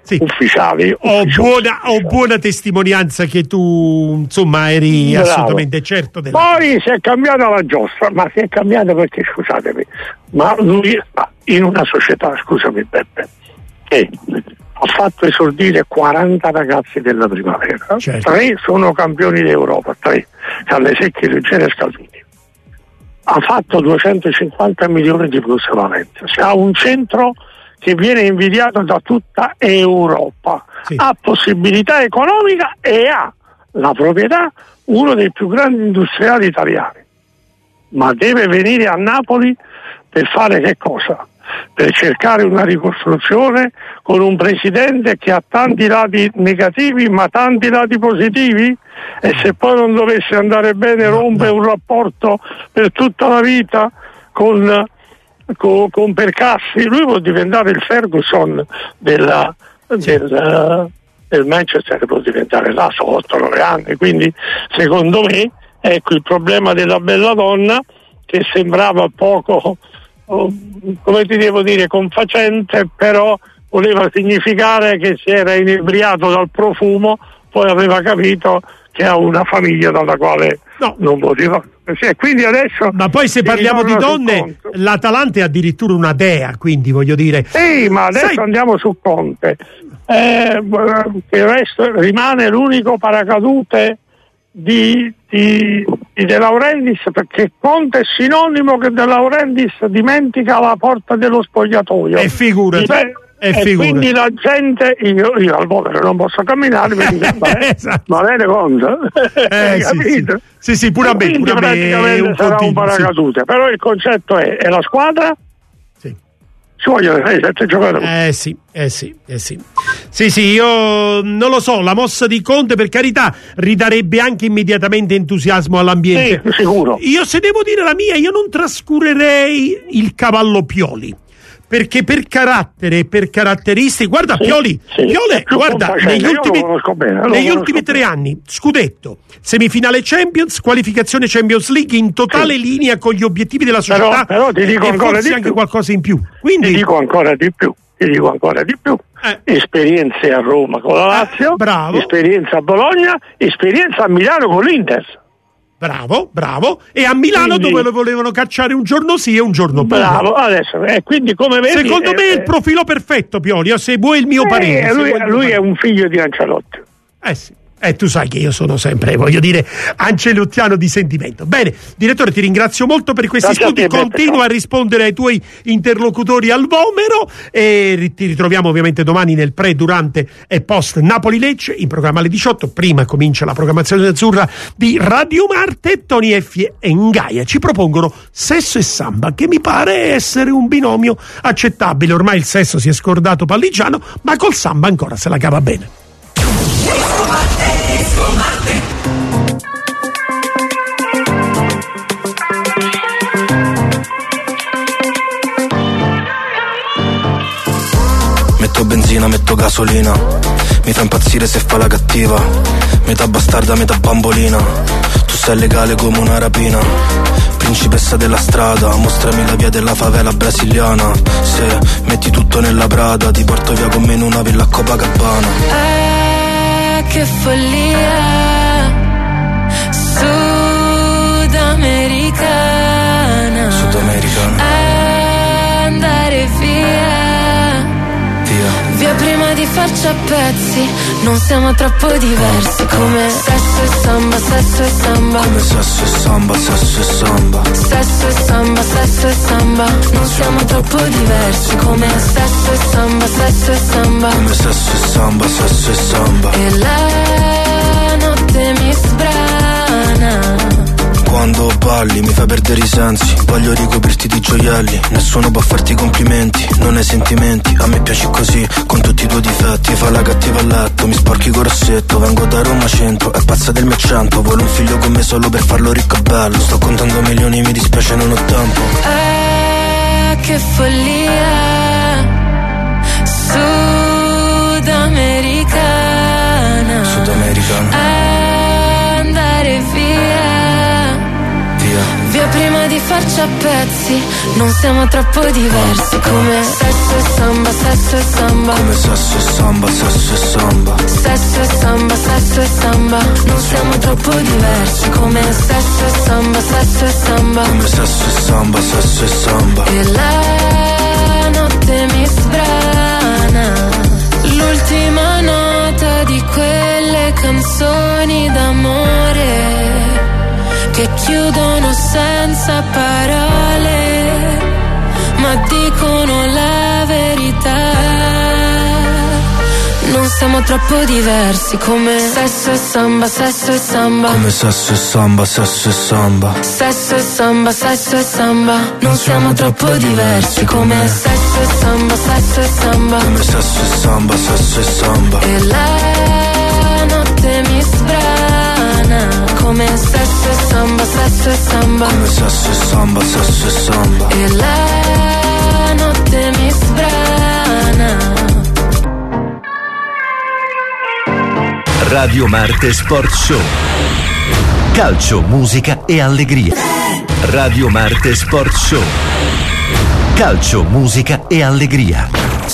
sì. ufficiali. Ho buona, ho buona testimonianza che tu insomma eri Bravo. assolutamente certo della... Poi si è cambiata la giostra, ma si è cambiata perché, scusatemi, ma lui in una società, scusami Beppe, che ha fatto esordire quaranta ragazzi della primavera, certo. tre sono campioni d'Europa, tre, Calnesecchi, Ruggero e Scalvini. Ha fatto duecentocinquanta milioni di plusvalenza, ha un centro che viene invidiato da tutta Europa, sì. ha possibilità economica e ha la proprietà uno dei più grandi industriali italiani, ma deve venire a Napoli per fare che cosa? Per cercare una ricostruzione con un presidente che ha tanti lati negativi ma tanti lati positivi, e se poi non dovesse andare bene rompe un rapporto per tutta la vita con, con, con Percassi. Lui può diventare il Ferguson della, del, del Manchester, può diventare là sotto otto nove anni, quindi secondo me ecco il problema della bella donna, che sembrava poco, come ti devo dire, confacente, però voleva significare che si era inebriato dal profumo, poi aveva capito che ha una famiglia dalla quale no. non poteva. Sì, quindi adesso, ma poi se parliamo di donne, l'Atalanta è addirittura una dea, quindi voglio dire. Sì, ma adesso Sai... andiamo su Conte. Eh, il resto rimane l'unico paracadute di, di, di De Laurentiis, perché Conte è sinonimo che De Laurentiis dimentica la porta dello spogliatoio. E figurati. Beh, e, e quindi la gente, io, io al povero non posso camminare, mi dice, ma, esatto. ma bene Conte, eh, sì, capito? Sì, sì, pure a me, pure a me praticamente un sarà un paracadute, sì. Però il concetto è, è la squadra. Ci vogliono sei, sette giocatori. Eh sì, eh sì, eh sì. Sì, sì, io non lo so, la mossa di Conte, per carità, ridarebbe anche immediatamente entusiasmo all'ambiente. Sì, sicuro. Io, se devo dire la mia, io non trascurerei il cavallo Pioli. Perché per carattere e per caratteristiche, guarda, sì, Pioli, sì, Pioli guarda, negli ultimi, bene, negli ultimi tre anni, scudetto, semifinale Champions, qualificazione Champions League, in totale sì. linea con gli obiettivi della società, però, però ti dico e ancora forse di anche più. qualcosa in più. Quindi, ti dico ancora di più, ti dico ancora di più. Eh. Esperienze a Roma con la Lazio, eh, bravo. esperienza a Bologna, esperienza a Milano con l'Inter. Bravo, bravo. E a Milano, quindi, dove lo volevano cacciare un giorno sì e un giorno poi. Bravo, adesso, eh, quindi come vedi, secondo eh, me è il profilo perfetto, Pioli, se vuoi il mio eh, parere. Lui, il mio lui parere. è un figlio di Ancelotti. Eh sì. Eh, tu sai che io sono sempre, voglio dire, ancelottiano di sentimento. Bene, direttore, ti ringrazio molto per questi Grazie spunti. Continua a rispondere ai tuoi interlocutori al vomero e ti ritroviamo ovviamente domani nel pre, durante e post Napoli-Lecce, in programma alle diciotto. Prima comincia la programmazione azzurra di Radio Marte. Tony Effie e Ngaia ci propongono Sesso e Samba, che mi pare essere un binomio accettabile. Ormai il sesso si è scordato Palligiano, ma col samba ancora se la cava bene. Metto benzina, metto gasolina, mi fa impazzire se fa la cattiva, metà bastarda, metà bambolina, tu sei legale come una rapina, principessa della strada, mostrami la via della favela brasiliana, se metti tutto nella Prada, ti porto via con me in una villa a Copacabana. Ah, che follia, sudamericana, sudamericana, andare via, via prima di farci a pezzi, non siamo troppo diversi, come sesso e samba, sesso e samba, come sesso e samba, sesso e samba, sesso e samba, sesso e samba, non siamo troppo diversi, come sesso e samba, sesso e samba, come sesso e samba, sesso e samba, e la notte mi sbrana. Quando balli mi fai perdere i sensi, voglio ricoprirti di gioielli, nessuno può farti complimenti, non hai sentimenti, a me piaci così, con tutti i tuoi difetti, fa la cattiva a letto, mi sporchi col rossetto, vengo da Roma centro, è pazza del mio accento, vuole un figlio con me solo per farlo ricco e bello, sto contando milioni, mi dispiace non ho tempo. Ah, che follia, sudamericana, sudamericana, andare via, via prima di farci a pezzi, non siamo troppo diversi, come sesso e samba, sesso e samba, come sesso e samba, sesso troppo diversi, come sesso e samba, sesso e samba, come sesso e samba, sesso e samba. e la notte mi sbrana, l'ultima nota di quelle canzoni d'amore che chiudono senza parole, ma dicono la verità. Non siamo troppo diversi, come sesso e samba, sesso e samba, come sesso e samba, sesso e samba. sesso e samba, sesso e samba. Non siamo troppo diversi, come sesso e samba, sesso e samba, come sesso e samba, sesso e samba. e la notte mi sbrana, come sesso e samba, sesso e samba, come sesso e samba, sesso e samba. e la notte mi sbrana. Radio Marte Sport Show. Calcio, musica e allegria. Radio Marte Sport Show. Calcio, musica e allegria.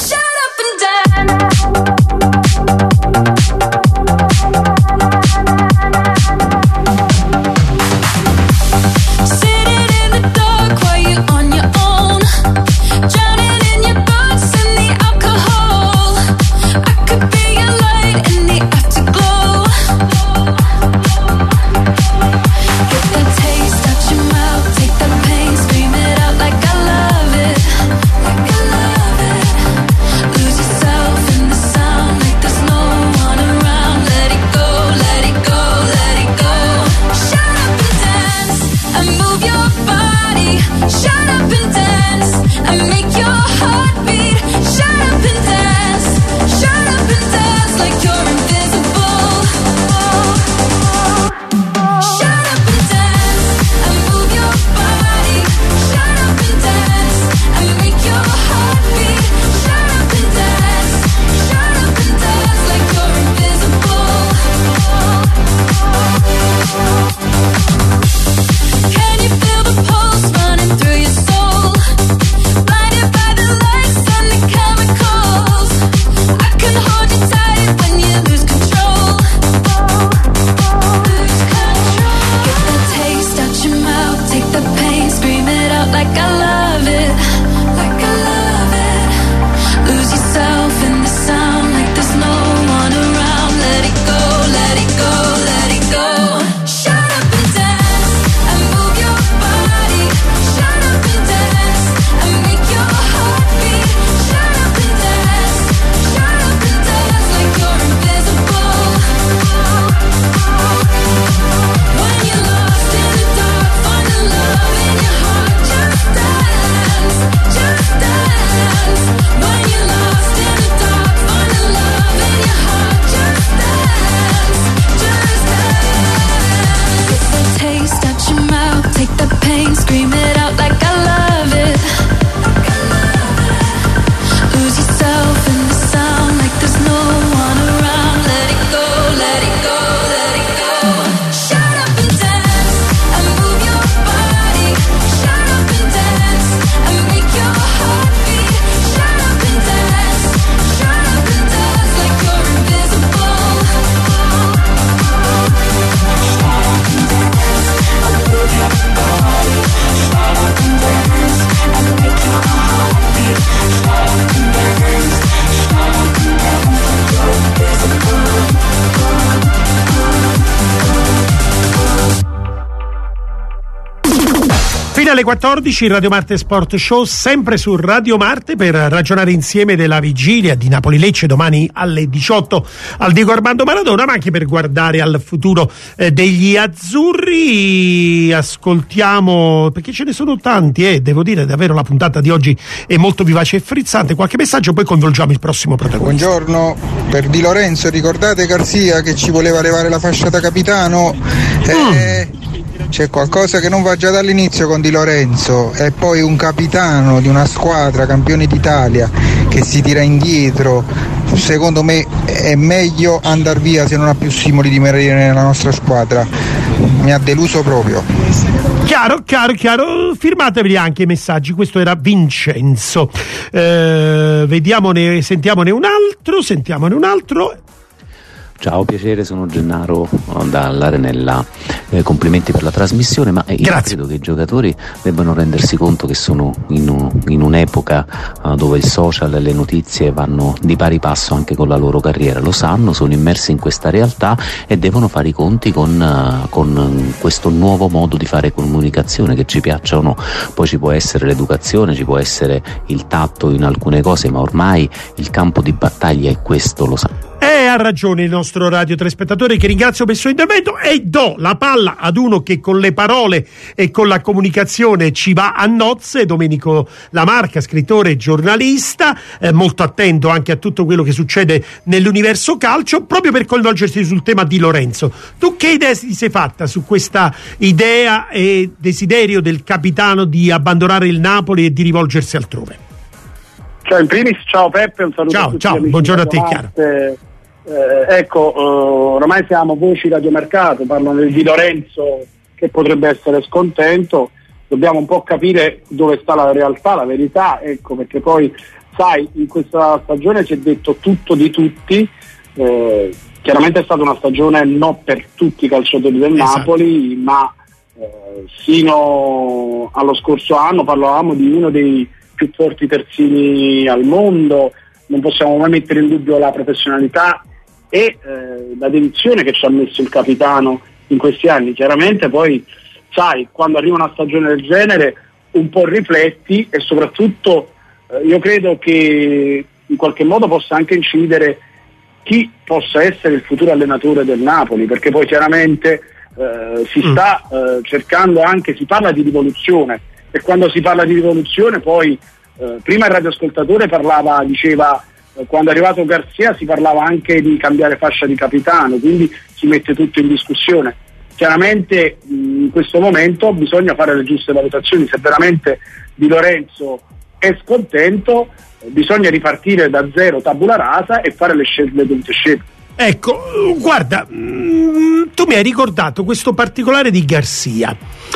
Alle quattordici Radio Marte Sport Show, sempre su Radio Marte, per ragionare insieme della vigilia di Napoli-Lecce domani alle diciotto al Diego Armando Maradona, ma anche per guardare al futuro eh, degli azzurri. Ascoltiamo, perché ce ne sono tanti, e eh, devo dire davvero la puntata di oggi è molto vivace e frizzante. Qualche messaggio, poi coinvolgiamo il prossimo protagonista. Buongiorno, per Di Lorenzo, ricordate Garzia che ci voleva levare la fascia da capitano? Eh, mm. C'è qualcosa che non va già dall'inizio con Di Lorenzo, e poi un capitano di una squadra campione d'Italia che si tira indietro. Secondo me è meglio andare via se non ha più stimoli di morire nella nostra squadra. Mi ha deluso proprio. Chiaro, chiaro, chiaro. Firmatevi anche i messaggi. Questo era Vincenzo. Eh, vediamone, sentiamone un altro, sentiamone un altro. Ciao, piacere, sono Gennaro dall'Arenella. Eh, complimenti per la trasmissione, ma eh, io Grazie. credo che i giocatori debbano rendersi conto che sono in, un, in un'epoca uh, dove il social e le notizie vanno di pari passo anche con la loro carriera. Lo sanno, sono immersi in questa realtà e devono fare i conti con, uh, con questo nuovo modo di fare comunicazione, che ci piaccia o no. Poi ci può essere l'educazione, ci può essere il tatto in alcune cose, ma ormai il campo di battaglia è questo, lo sanno. E ha ragione il nostro radio telespettatore, che ringrazio per il suo intervento, e do la palla ad uno che con le parole e con la comunicazione ci va a nozze, Domenico Lamarca, scrittore e giornalista, eh, molto attento anche a tutto quello che succede nell'universo calcio, proprio per coinvolgersi sul tema Di Lorenzo. Tu che idea ti sei fatta su questa idea e desiderio del capitano di abbandonare il Napoli e di rivolgersi altrove? Ciao, in primis, ciao Peppe, un saluto Ciao, a tutti. ciao, gli amici buongiorno a di te, Radio Chiaro. Marte. Eh, ecco, eh, ormai siamo voci radiomercato, parlano di Lorenzo che potrebbe essere scontento, dobbiamo un po' capire dove sta la realtà, la verità, ecco, perché poi, sai, in questa stagione si è detto tutto di tutti, eh, chiaramente è stata una stagione non per tutti i calciatori del Esatto. Napoli, ma eh, sino allo scorso anno parlavamo di uno dei più forti terzini al mondo, non possiamo mai mettere in dubbio la professionalità e eh, la dedizione che ci ha messo il capitano in questi anni. Chiaramente poi, sai, quando arriva una stagione del genere un po' rifletti e soprattutto eh, io credo che in qualche modo possa anche incidere chi possa essere il futuro allenatore del Napoli, perché poi chiaramente eh, si Mm. sta eh, cercando anche, si parla di rivoluzione, e quando si parla di rivoluzione poi eh, prima il radioascoltatore parlava, diceva eh, quando è arrivato Garzia si parlava anche di cambiare fascia di capitano, quindi si mette tutto in discussione. Chiaramente mh, in questo momento bisogna fare le giuste valutazioni, se veramente Di Lorenzo è scontento eh, bisogna ripartire da zero, tabula rasa, e fare le scelte, le dovute scelte. Ecco, guarda, mm, tu mi hai ricordato questo particolare di Garzia.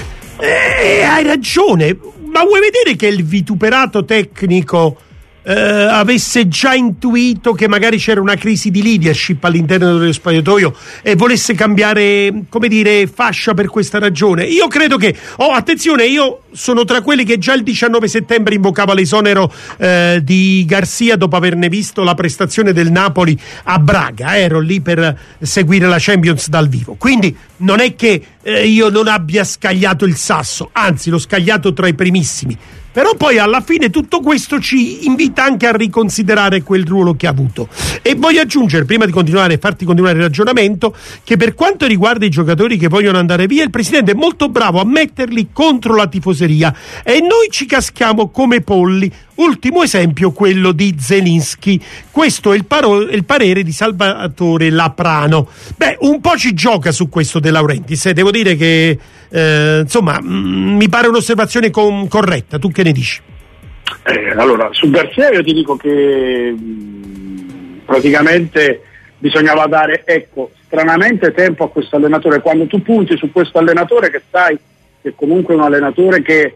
Eh, hai ragione, ma vuoi vedere che il vituperato tecnico eh, avesse già intuito che magari c'era una crisi di leadership all'interno dello spogliatoio e volesse cambiare, come dire, fascia per questa ragione? Io credo che, oh, attenzione, io sono tra quelli che già il diciannove settembre invocava l'esonero eh, di Garzia dopo averne visto la prestazione del Napoli a Braga. Ero lì per seguire la Champions dal vivo, quindi non è che eh, io non abbia scagliato il sasso, anzi l'ho scagliato tra i primissimi. Però poi alla fine tutto questo ci invita anche a riconsiderare quel ruolo che ha avuto. E voglio aggiungere, prima di continuare e farti continuare il ragionamento, che per quanto riguarda i giocatori che vogliono andare via, il presidente è molto bravo a metterli contro la tifoseria e noi ci caschiamo come polli. Ultimo esempio, quello di Zelinski. Questo è il, paro- il parere di Salvatore Laprano. Beh, un po' ci gioca su questo De Laurentiis, eh. Devo dire che eh, insomma mh, mi pare un'osservazione con- corretta. Tu che ne dici? Eh, allora, su Garzia io ti dico che mh, praticamente bisognava dare, ecco, stranamente tempo a questo allenatore. Quando tu punti su questo allenatore, che sai che comunque è un allenatore che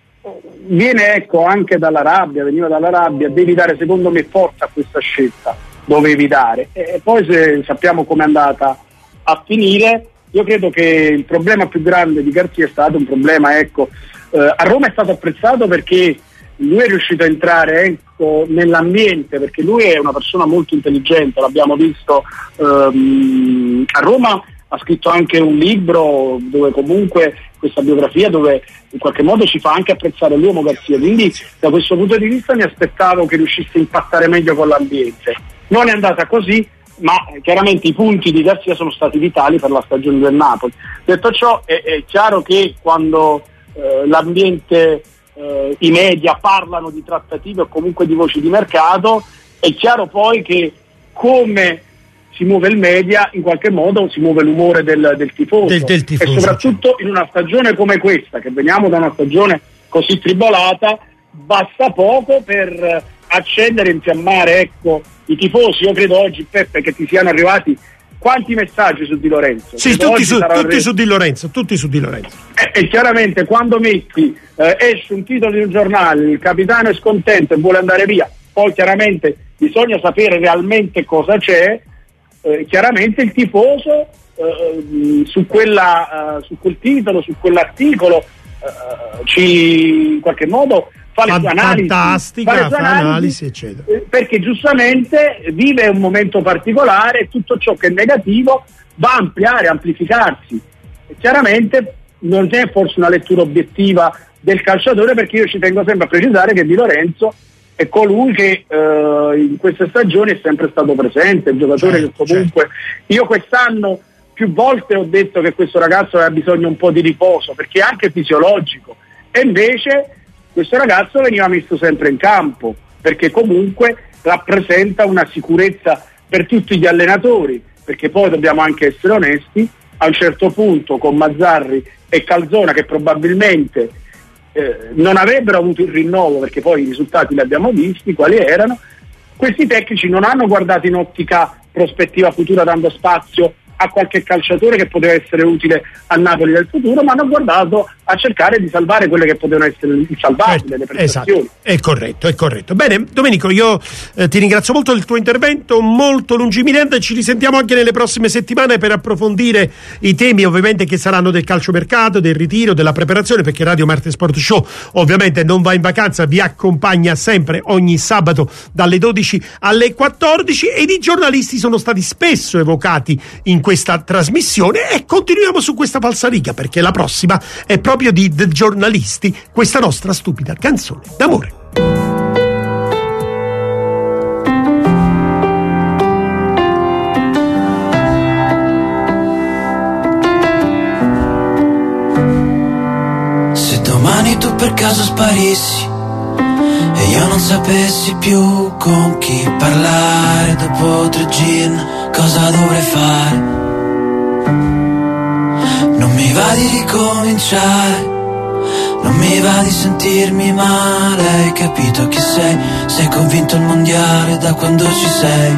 viene, ecco, anche dalla rabbia, veniva dalla rabbia, devi dare, secondo me, forza a questa scelta, dovevi dare. E poi, se sappiamo com'è andata a finire, io credo che il problema più grande di Garzia è stato un problema, ecco, eh, a Roma è stato apprezzato perché lui è riuscito a entrare, ecco, nell'ambiente, perché lui è una persona molto intelligente, l'abbiamo visto ehm, a Roma. Ha scritto anche un libro dove comunque questa biografia, dove in qualche modo ci fa anche apprezzare l'uomo Garzia, quindi da questo punto di vista mi aspettavo che riuscisse a impattare meglio con l'ambiente. Non è andata così, ma chiaramente i punti di Garzia sono stati vitali per la stagione del Napoli. Detto ciò, è, è chiaro che quando eh, l'ambiente, eh, i media parlano di trattative o comunque di voci di mercato, è chiaro poi che come si muove il media, in qualche modo si muove l'umore del, del tifoso, Del- del tifoso, e soprattutto in una stagione come questa, che veniamo da una stagione così tribolata, basta poco per accendere e infiammare, ecco, i tifosi. Io credo oggi, Peppe, che ti siano arrivati quanti messaggi su Di Lorenzo? Sì, Credo tutti oggi su, sarà tutti re- su Di Lorenzo, tutti su Di Lorenzo. e, e chiaramente quando metti eh, esce un titolo di un giornale, il capitano è scontento e vuole andare via, poi chiaramente bisogna sapere realmente cosa c'è. eh, chiaramente il tifoso eh, su, quella, eh, su quel titolo, su quell'articolo eh, ci in qualche modo fa le sue analisi, fantastica, fa le sue fa analisi, analisi, eccetera. eh, perché giustamente vive un momento particolare e tutto ciò che è negativo va a ampliare, amplificarsi. E chiaramente non è forse una lettura obiettiva del calciatore, perché io ci tengo sempre a precisare che Di Lorenzo è colui che eh, in queste stagioni è sempre stato presente, il giocatore certo, che comunque certo. Io quest'anno più volte ho detto che questo ragazzo aveva bisogno un po' di riposo, perché è anche fisiologico, e invece questo ragazzo veniva messo sempre in campo, perché comunque rappresenta una sicurezza per tutti gli allenatori, perché poi dobbiamo anche essere onesti, a un certo punto con Mazzarri e Calzona, che probabilmente eh, non avrebbero avuto il rinnovo, perché poi i risultati li abbiamo visti, quali erano, questi tecnici non hanno guardato in ottica prospettiva futura dando spazio a qualche calciatore che poteva essere utile a Napoli del futuro, ma hanno guardato a cercare di salvare quelle che potevano essere il salvabile, certo, le prestazioni. Esatto, è corretto, è corretto. Bene, Domenico, io eh, ti ringrazio molto del tuo intervento, molto lungimirante. Ci risentiamo anche nelle prossime settimane per approfondire i temi ovviamente che saranno del calciomercato, del ritiro, della preparazione, perché Radio Marte Sport Show ovviamente non va in vacanza, vi accompagna sempre ogni sabato dalle dodici alle quattordici, ed i giornalisti sono stati spesso evocati in questa trasmissione, e continuiamo su questa falsariga, perché la prossima è proprio di The Giornalisti, questa nostra stupida canzone d'amore. Se domani tu per caso sparissi e io non sapessi più con chi parlare, dopo tre gin cosa dovrei fare? Non mi va di ricominciare, non mi va di sentirmi male. Hai capito chi sei? Sei convinto al mondiale da quando ci sei.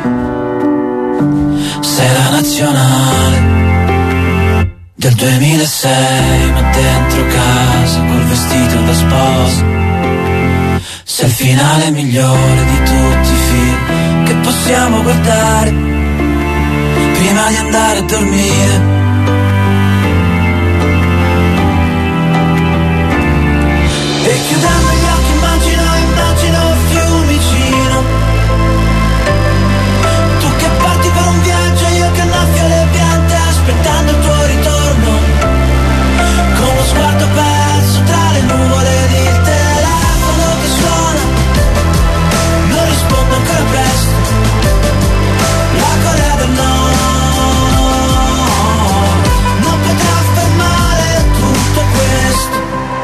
Sei la nazionale del duemilasei, ma dentro casa col vestito da sposa. Sei il finale migliore di tutti i film che possiamo guardare prima di andare a dormire. E chiudendo gli occhi immagino, immagino Fiumicino, tu che parti per un viaggio, io che annaffio le piante aspettando il tuo ritorno, con lo sguardo perso tra le nuvole ed il telefono che suona, non rispondo ancora presto, la Corea del Nord non potrà fermare tutto questo.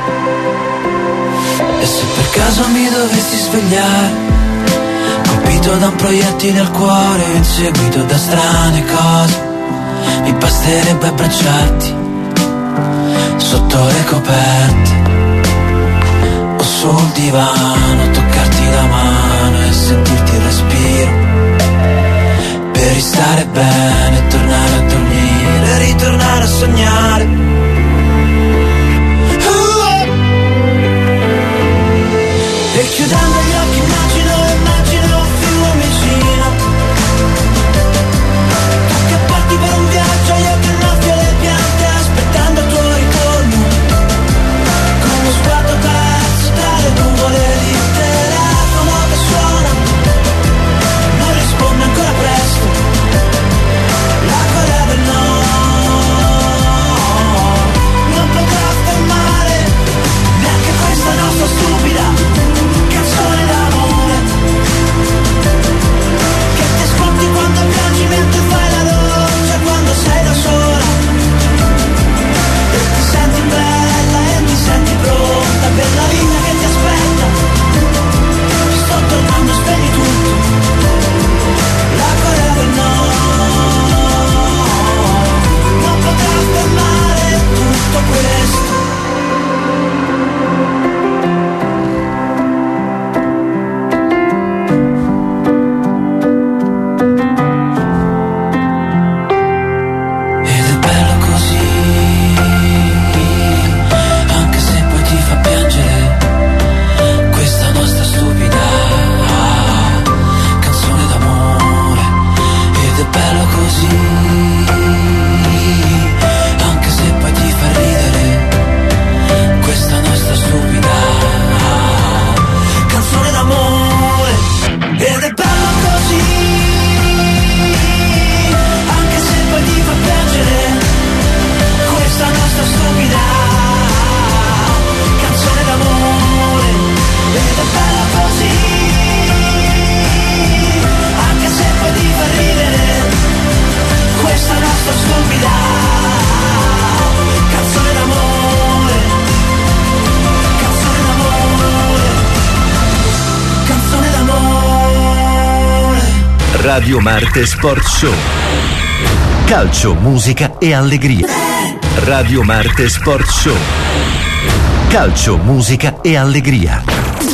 E se per caso mi dovessi svegliare, colpito da un proiettile al cuore, inseguito da strane cose, mi basterebbe abbracciarti sotto le coperte o sul divano, toccarti la mano e sentirti il respiro, per ristare bene, tornare a dormire, ritornare a sognare. E chiudendo gli occhi immagino, immagino Fiumicino, tu che parti per un viaggio, io che annaffio le piante aspettando il tuo ritorno, con lo sguardo perso tra le nuvole, il telefono che suona, Radio Marte Sport Show. Calcio, musica e allegria. Radio Marte Sport Show. Calcio, musica e allegria.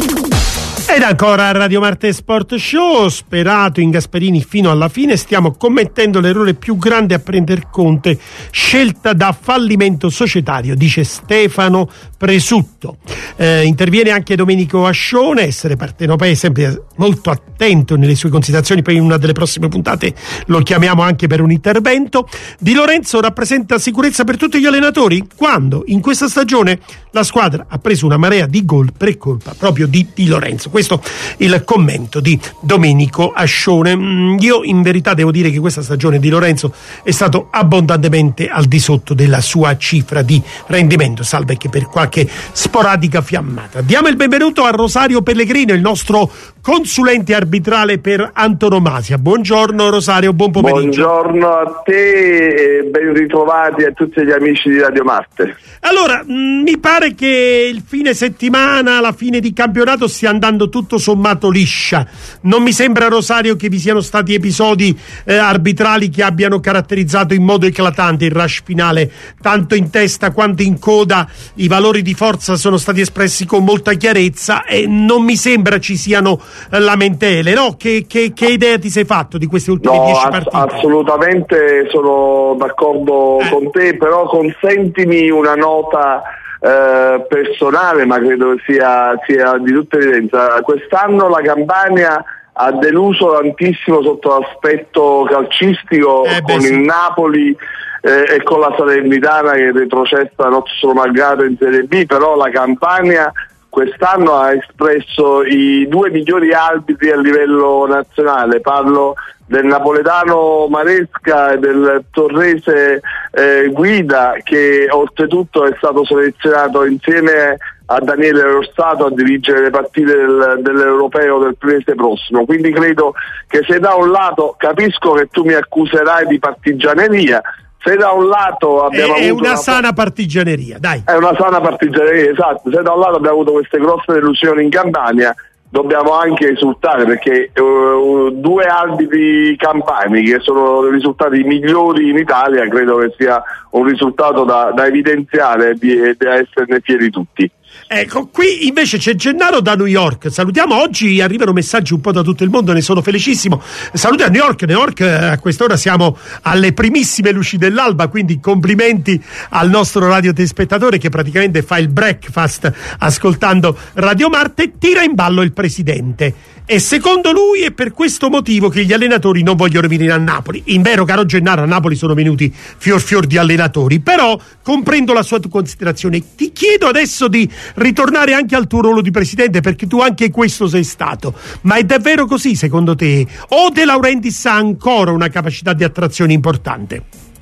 Ed ancora Radio Marte Sport Show, sperato in Gasperini fino alla fine, stiamo commettendo l'errore più grande a prender conte, scelta da fallimento societario, dice Stefano Presutto. Eh, interviene anche Domenico Ascione, essere partenopeo, sempre molto attento nelle sue considerazioni, poi in una delle prossime puntate lo chiamiamo anche per un intervento. Di Lorenzo rappresenta sicurezza per tutti gli allenatori? Quando in questa stagione la squadra ha preso una marea di gol per colpa proprio di Di Lorenzo. Questo il commento di Domenico Ascione. Io in verità devo dire che questa stagione di Lorenzo è stato abbondantemente al di sotto della sua cifra di rendimento, salve che per qualche sporadica fiammata. Diamo il benvenuto a Rosario Pellegrino, il nostro consulente arbitrale per antonomasia. Buongiorno Rosario, buon pomeriggio. Buongiorno a te e ben ritrovati a tutti gli amici di Radio Marte. Allora, mh, mi pare che il fine settimana, la fine di campionato stia andando tutto sommato liscia. Non mi sembra, Rosario, che vi siano stati episodi eh, arbitrali che abbiano caratterizzato in modo eclatante il rush finale, tanto in testa quanto in coda. I valori di forza sono stati espressi con molta chiarezza e non mi sembra ci siano eh, lamentele, no? Che, che, che idea ti sei fatto di queste ultime no, dieci ass- partite? Assolutamente sono d'accordo eh. con te, però consentimi una nota Eh, personale, ma credo sia, sia di tutta evidenza. Quest'anno la Campania ha deluso tantissimo sotto l'aspetto calcistico, eh con sì. il Napoli eh, e con la Salernitana che è retrocessa nostro malgrado in Serie B, però la Campania quest'anno ha espresso i due migliori arbitri a livello nazionale. Parlo del napoletano Maresca e del torrese eh, Guida, che oltretutto è stato selezionato insieme a Daniele Rossato a dirigere le partite del, dell'Europeo del mese prossimo. Quindi credo che se da un lato capisco che tu mi accuserai di partigianeria, se da un lato abbiamo è avuto una, una sana partigianeria, dai. È una sana partigianeria, esatto. Se da un lato abbiamo avuto queste grosse delusioni in Campania, dobbiamo anche esultare perché uh, due arbitri campani che sono risultati migliori in Italia, credo che sia un risultato da, da evidenziare e da esserne fieri tutti. Ecco, qui invece c'è Gennaro da New York. Salutiamo, oggi arrivano messaggi un po' da tutto il mondo, ne sono felicissimo. Saluti a New York. New York, a quest'ora siamo alle primissime luci dell'alba, quindi complimenti al nostro radiotelespettatore che praticamente fa il breakfast ascoltando Radio Marte. Tira in ballo il presidente e secondo lui è per questo motivo che gli allenatori non vogliono venire a Napoli. In vero, caro Gennaro, a Napoli sono venuti fior fior di allenatori, però comprendo la sua considerazione. Ti chiedo adesso di ritornare anche al tuo ruolo di presidente, perché tu anche questo sei stato, ma è davvero così secondo te? O De Laurentiis ha ancora una capacità di attrazione importante?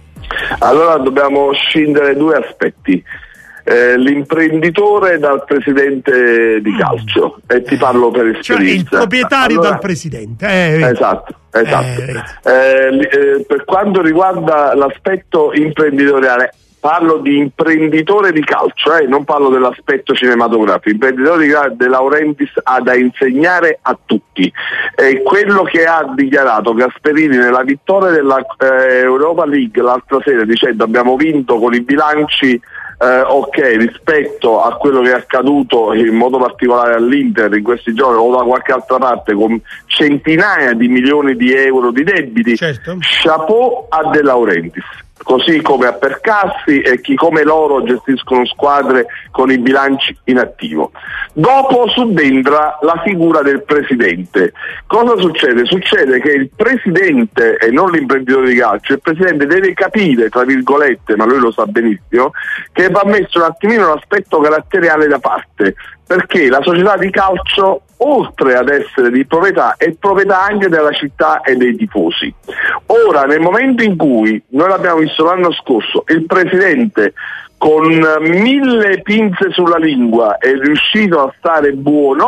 Allora dobbiamo scindere due aspetti, eh, l'imprenditore dal presidente di calcio, e ti parlo per esperienza. Cioè il proprietario allora, dal presidente. Eh, esatto, esatto. Eh, eh, eh, per quanto riguarda l'aspetto imprenditoriale, parlo di imprenditore di calcio, eh, non parlo dell'aspetto cinematografico. Imprenditore di calcio, De Laurentiis ha da insegnare a tutti. È quello che ha dichiarato Gasperini nella vittoria della eh, Europa League l'altra sera, dicendo abbiamo vinto con i bilanci eh, ok rispetto a quello che è accaduto in modo particolare all'Inter in questi giorni o da qualche altra parte con centinaia di milioni di euro di debiti. Certo. Chapeau a De Laurentiis. Così come a Percassi e chi come loro gestiscono squadre con i bilanci in attivo. Dopo subentra la figura del presidente. Cosa succede? Succede che il presidente e non l'imprenditore di calcio, il presidente deve capire, tra virgolette, ma lui lo sa benissimo, che va messo un attimino l'aspetto caratteriale da parte, perché la società di calcio, oltre ad essere di proprietà, è proprietà anche della città e dei tifosi. Ora, nel momento in cui, noi l'abbiamo visto l'anno scorso, il presidente con mille pinze sulla lingua è riuscito a stare buono,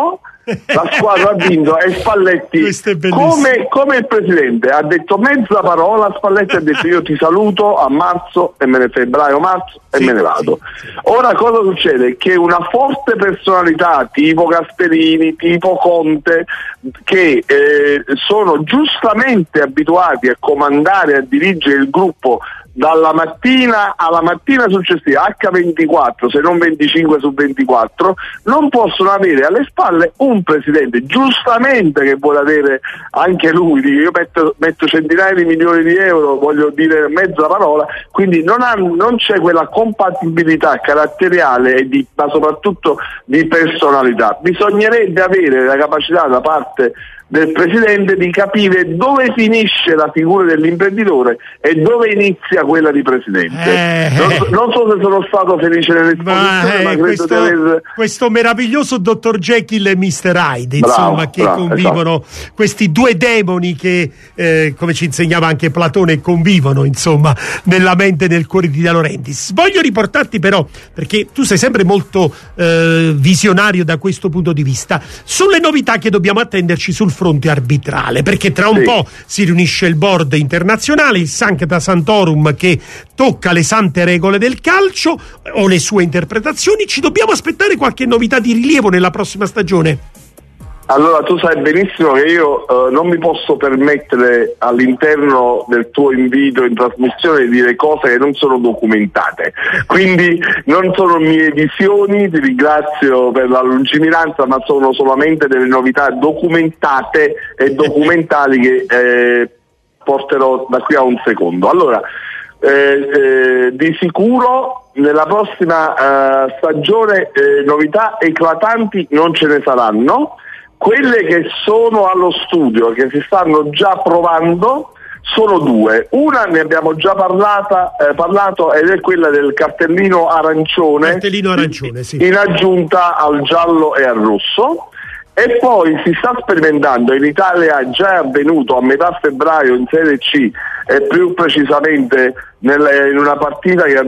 la squadra ha vinto e Spalletti, come, come il presidente, ha detto mezza parola. Spalletti ha detto io ti saluto a marzo e me ne febbraio, marzo e sì, me ne vado. Sì, sì. Ora cosa succede? Che una forte personalità tipo Gasperini, tipo Conte, che eh, sono giustamente abituati a comandare, a dirigere il gruppo dalla mattina alla mattina successiva, acca ventiquattro se non venticinque su ventiquattro, non possono avere alle spalle un presidente giustamente che vuole avere anche lui, io metto, metto centinaia di milioni di euro, voglio dire mezza parola, quindi non, ha, non c'è quella compatibilità caratteriale e di, ma soprattutto di personalità. Bisognerebbe avere la capacità da parte del presidente di capire dove finisce la figura dell'imprenditore e dove inizia quella di presidente. Eh, non, so, non so se sono stato felice nell'esposizione, ma, eh, ma credo questo, di aver... questo meraviglioso dottor Jekyll e mister Hyde, insomma, bravo, che bravo, convivono, esatto. Questi due demoni che, eh, come ci insegnava anche Platone, convivono, insomma, nella mente e nel cuore di De Laurentiis. Voglio riportarti però, perché tu sei sempre molto eh, visionario da questo punto di vista, sulle novità che dobbiamo attenderci sul fronte arbitrale, perché tra un sì. po' si riunisce il board internazionale, il Sancta Sanctorum, che tocca le sante regole del calcio o le sue interpretazioni. Ci dobbiamo aspettare qualche novità di rilievo nella prossima stagione? Allora, tu sai benissimo che io eh, non mi posso permettere all'interno del tuo invito in trasmissione di dire cose che non sono documentate, quindi non sono mie visioni, ti ringrazio per la lungimiranza, ma sono solamente delle novità documentate e documentali che eh, porterò da qui a un secondo. Allora, eh, eh, di sicuro nella prossima eh, stagione eh, novità eclatanti non ce ne saranno. Quelle che sono allo studio, che si stanno già provando, sono due. Una ne abbiamo già parlata, eh, parlato ed è quella del cartellino arancione, cartellino arancione sì. in aggiunta al giallo e al rosso. E poi si sta sperimentando, in Italia già è avvenuto a metà febbraio in Serie C, e più precisamente nel, in una partita che ha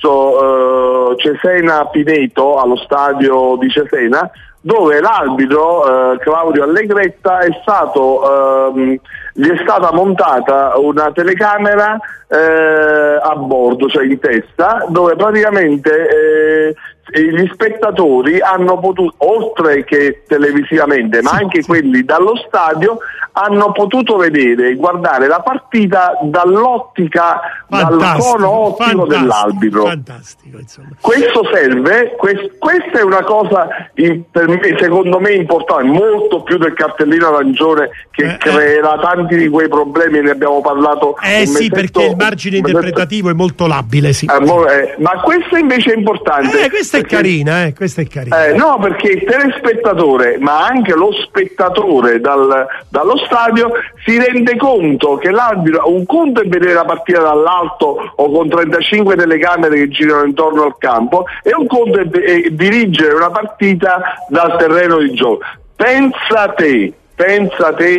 visto eh, Cesena-Pineto allo stadio di Cesena, dove l'arbitro eh, Claudio Allegretta è stato ehm, gli è stata montata una telecamera eh, a bordo, cioè in testa, dove praticamente eh, gli spettatori hanno potuto, oltre che televisivamente, ma anche quelli dallo stadio, hanno potuto vedere e guardare la partita dall'ottica, fantastico, dal cono ottico dell'arbitro. Fantastico, insomma. Questo serve, quest, questa è una cosa in, per me, secondo me importante, molto più del cartellino arancione che eh, creerà eh. tanti di quei problemi, ne abbiamo parlato. Eh sì, mesetto, perché il margine interpretativo è molto labile, sì. Eh, mo, eh, ma questo invece è importante. Eh, questa perché, è carina, eh, questa è carina. Eh, no, perché il telespettatore, ma anche lo spettatore dal, dallo stadio si rende conto che l'arbitro, un conto è vedere la partita dall'alto o con trentacinque telecamere che girano intorno al campo, e un conto è, è dirigere una partita dal terreno di gioco. Pensa te, pensa te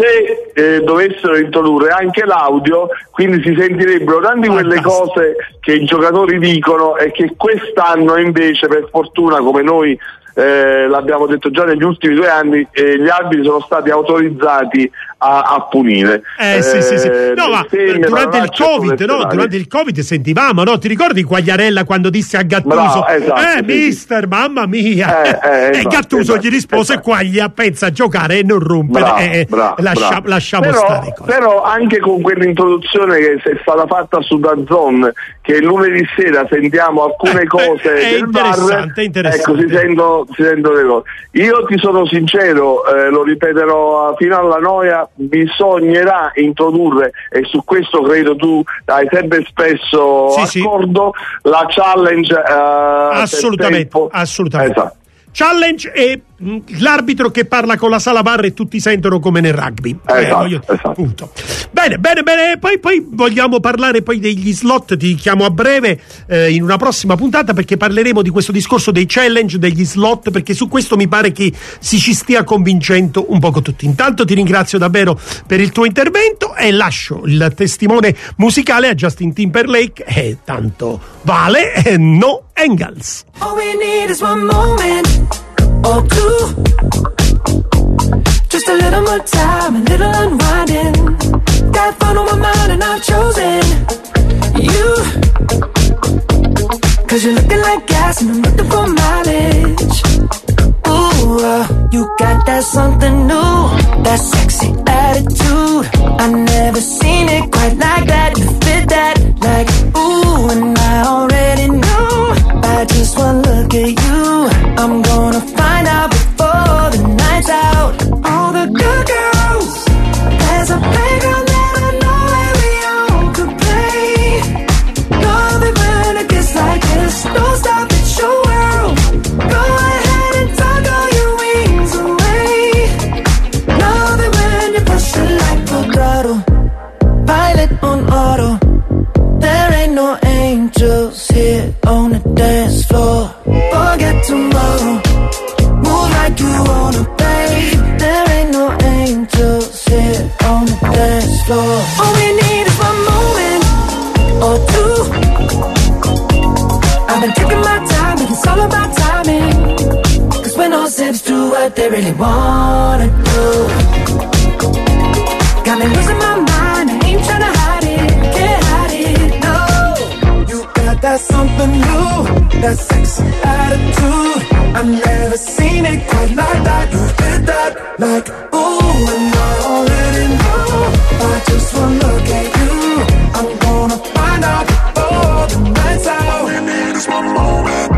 se eh, dovessero introdurre anche l'audio, quindi si sentirebbero tante quelle cose che i giocatori dicono e che quest'anno invece, per fortuna, come noi Eh, l'abbiamo detto già negli ultimi due anni, eh, gli arbitri sono stati autorizzati a, a punire. Eh, eh sì, sì, sì. No, ma durante il Covid, no? Durante il Covid sentivamo, no? Ti ricordi Quagliarella quando disse a Gattuso, Bravo, esatto, eh, sì, mister, sì. mamma mia. Eh, eh, e esatto, Gattuso esatto, gli rispose, esatto. Quaglia, pensa a giocare e non rompere. Bravo, eh, bravo, lascia, bravo. lasciamo però, stare. Però anche con quell'introduzione che è stata fatta su DAZN, che lunedì sera sentiamo alcune eh, cose è del interessante, bar, è interessante. ecco, si sentono si sento le cose. Io ti sono sincero, eh, lo ripeterò fino alla noia, bisognerà introdurre, e su questo credo tu hai sempre spesso sì, accordo, sì. la challenge eh, assolutamente, tempo. assolutamente. Esatto. Challenge e mh, l'arbitro che parla con la sala bar e tutti sentono come nel rugby. Esatto, eh, voglio, esatto. Punto. Bene, bene, bene. Poi, poi vogliamo parlare poi degli slot. Ti chiamo a breve eh, in una prossima puntata, perché parleremo di questo discorso dei challenge, degli slot, perché su questo mi pare che si ci stia convincendo un poco tutti. Intanto ti ringrazio davvero per il tuo intervento e lascio il testimone musicale a Justin Timberlake, e tanto vale, e no Engels. All we need is one moment or two. Just a little more time, a little unwinding. Got fun on my mind and I've chosen you. Cause you're looking like gas and I'm looking for mileage. Ooh, uh, you got that something new, that sexy attitude. I never seen it quite like that. You fit that like ooh, and I already know by just one look at you. I'm gonna find out before the night's out. All the good girls, there's a playground that I know where we all could play. Love it when it gets like this. Don't stop, it's your world. Go ahead and tuck all your wings away. Love it when you push it like a throttle. Pilot on auto. There ain't no angels here on the dance floor. Forget tomorrow. Move like you wanna, babe. There ain't no angels here on the dance floor. All we need is one moment or two. I've been taking my time, but it's all about timing. Cause when all zips do what they really wanna do. Got me losing my mind, I ain't tryna hide it, can't hide it, no. You got that something new, that sexy attitude. I've never seen it quite like that. You did that like ooh, and I already know. By just one look at you, I'm gonna find out before the night's out. All we need is one moment.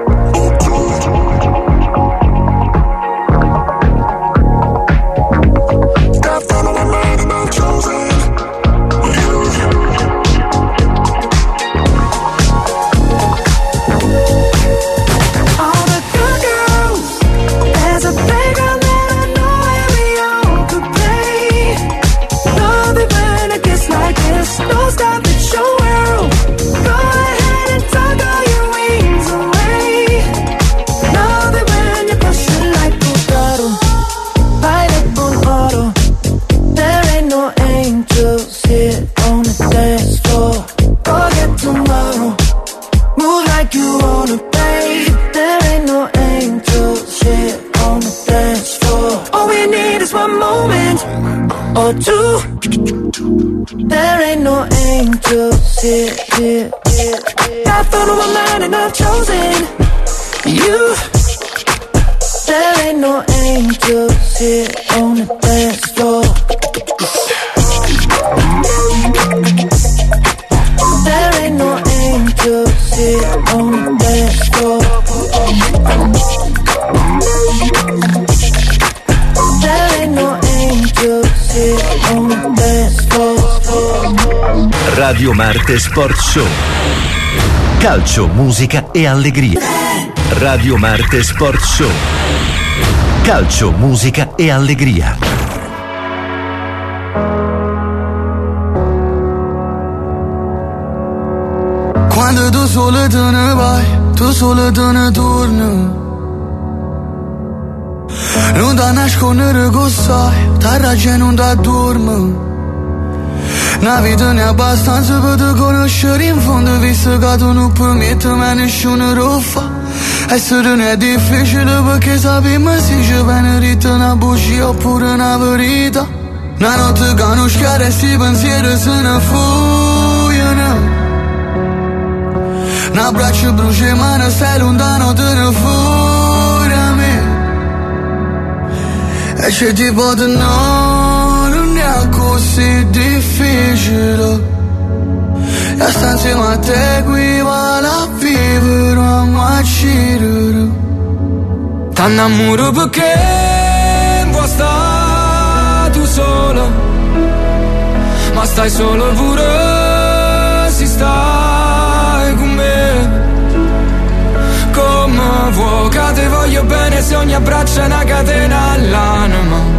Got fun on my mind and I've chosen you. All the good girls, there's a playground that I know where we all could play. Love it when it gets like this. Don't stop, it's your world. Go ahead and tuck all your wings away. Love it when you push it like a throttle. Pilot on auto. There ain't no angels here on the dance floor. Forget tomorrow. Move like you wanna, babe. There ain't no angels here on the dance floor. All we need is one moment or two. There ain't no angels here, here, here, here. Got fun on my mind and I've chosen you. There ain't no angels here on the dance floor. There ain't no angels here on the dance floor. There ain't no angels here on the dance floor. Radio Marte Sport Show. Calcio, musica e allegria. Radio Marte Sport Show. Calcio, musica e allegria. Quando tu solo te ne vai, tu solo te ne torni. Non da nascondere che sai, da ragione non da dormi. Una vita ne è abbastanza per te conoscere in fondo, visto che tu non permetti mai nessuno lo fa. Essere non è difficile perché sappiamo se ci viene rita una bugia oppure una verità. Una notte che non schiara e sti pensieri se ne fuggono. Un abbraccio brucia ma non stai lontano, te ne fuori a me. E c'è tipo di no, non è così difficile. E sta insieme a te qui vale a vivere a macirere. T'annamoro perché vuoi stare tu solo, ma stai solo pure si stai con me. Come vuoi che te voglio bene se ogni abbraccio è una catena all'anima.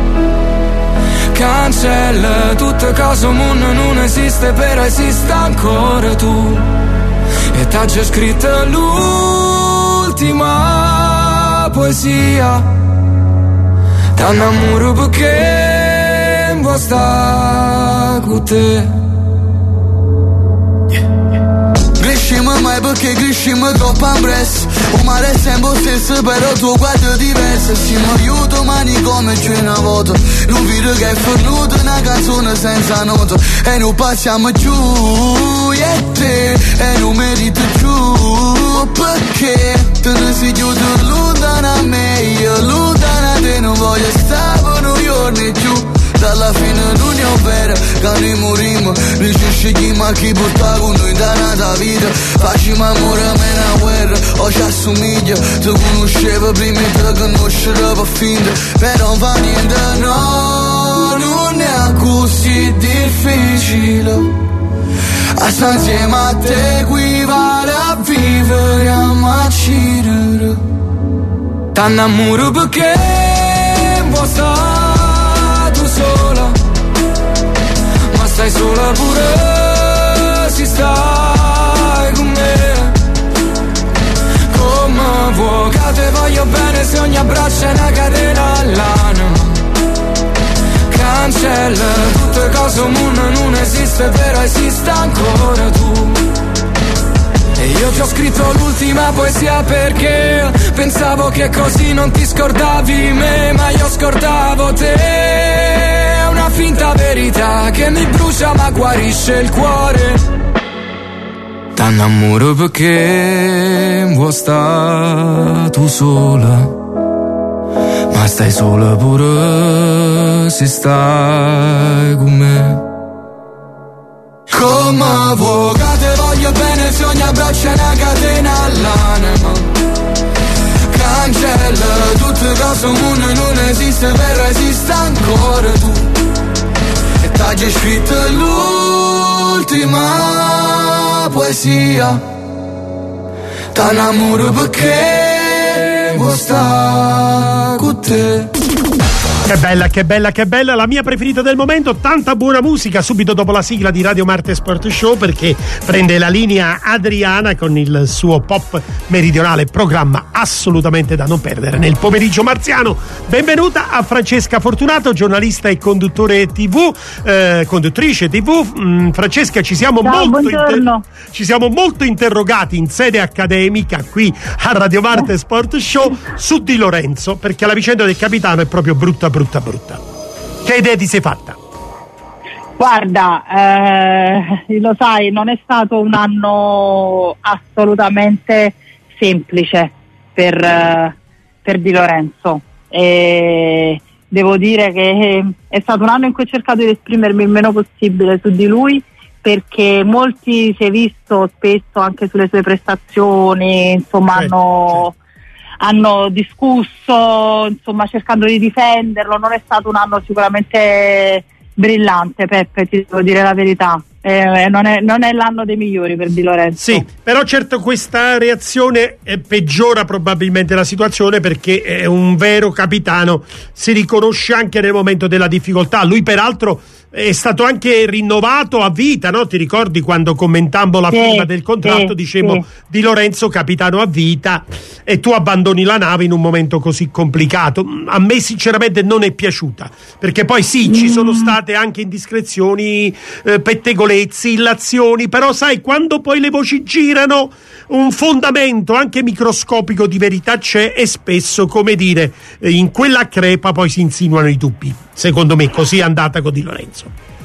Cancella tutto caso mondo non esiste, però esiste ancora tu. E t'ha già scritto l'ultima poesia. T'annamoro perché vuoi stare con te. Cresciamo ma è perché crescimmo troppo ampresso. O mare è sempre lo stesso, però tuo guardo è diverso. Siamo aiuto mani come c'è una volta. Non vedo che è fornuto una canzone senza nota. E non passiamo giù, e te, e non merito giù. Perché te ne sei chiuso lontano a me, io lontano a te non voglio stare per New York né giù. Dalla fine l'unione è vera, che noi morimmo. Noi ci scegliamo a chi porta con noi da nata vita. Facciamo amore a me una guerra, o ci assomiglia. Ti conoscevo prima e ti conoscerò per finta. Però non fa niente, no, non è così difficile. A stare insieme a te equivale a vivere a macire. T'annamoro perché vuoi stare tu sola, ma stai sola pure se stai con me. Come vuoi che te voglio bene se ogni abbraccio è una catena all'anima. Cancella tutte cose, un mondo non esiste, però esiste ancora tu. E io ti ho scritto l'ultima poesia perché pensavo che così non ti scordavi me, ma io scordavo te. È una finta verità che mi brucia ma guarisce il cuore. T'annamoro perché vuoi stare tu sola, ma stai sola pure se stai con me. Come vuoi che te voglio bene se ogni abbraccio è una catena all'anima. Cancella tutte cose, un mondo non esiste, però esiste ancora tu. E t'hai scritto l'ultima poesia. T'annamoro perché vuoi stare con te. Che bella, che bella, che bella, la mia preferita del momento. Tanta buona musica subito dopo la sigla di Radio Marte Sport Show, perché prende la linea Adriana con il suo pop meridionale, programma assolutamente da non perdere nel pomeriggio marziano. Benvenuta a Francesca Fortunato, giornalista e conduttore tivù, eh, conduttrice tivù. Mm, Francesca, ci siamo, Ciao, molto inter- ci siamo molto interrogati in sede accademica qui a Radio Marte Sport Show su Di Lorenzo, perché la vicenda del capitano è proprio brutta brutta brutta. Che idea ti sei fatta? Guarda, eh, lo sai, non è stato un anno assolutamente semplice per, eh, per Di Lorenzo. E devo dire che è stato un anno in cui ho cercato di esprimermi il meno possibile su di lui, perché molti si è visto spesso anche sulle sue prestazioni, insomma, certo, hanno... Certo. hanno discusso, insomma, cercando di difenderlo. Non è stato un anno sicuramente brillante, Peppe, ti devo dire la verità. Eh, non, è, non è l'anno dei migliori per Di Lorenzo. Sì, però certo questa reazione eh, peggiora probabilmente la situazione, perché è un vero capitano, si riconosce anche nel momento della difficoltà. Lui peraltro è stato anche rinnovato a vita, no? Ti ricordi quando commentammo la sì, firma del contratto, sì, dicemmo sì. Di Lorenzo capitano a vita, e tu abbandoni la nave in un momento così complicato. A me sinceramente non è piaciuta, perché poi sì, mm. ci sono state anche indiscrezioni, eh, pettegolezzi, illazioni, però sai, quando poi le voci girano un fondamento anche microscopico di verità c'è, e spesso, come dire, in quella crepa poi si insinuano i dubbi. Secondo me così è andata con Di Lorenzo.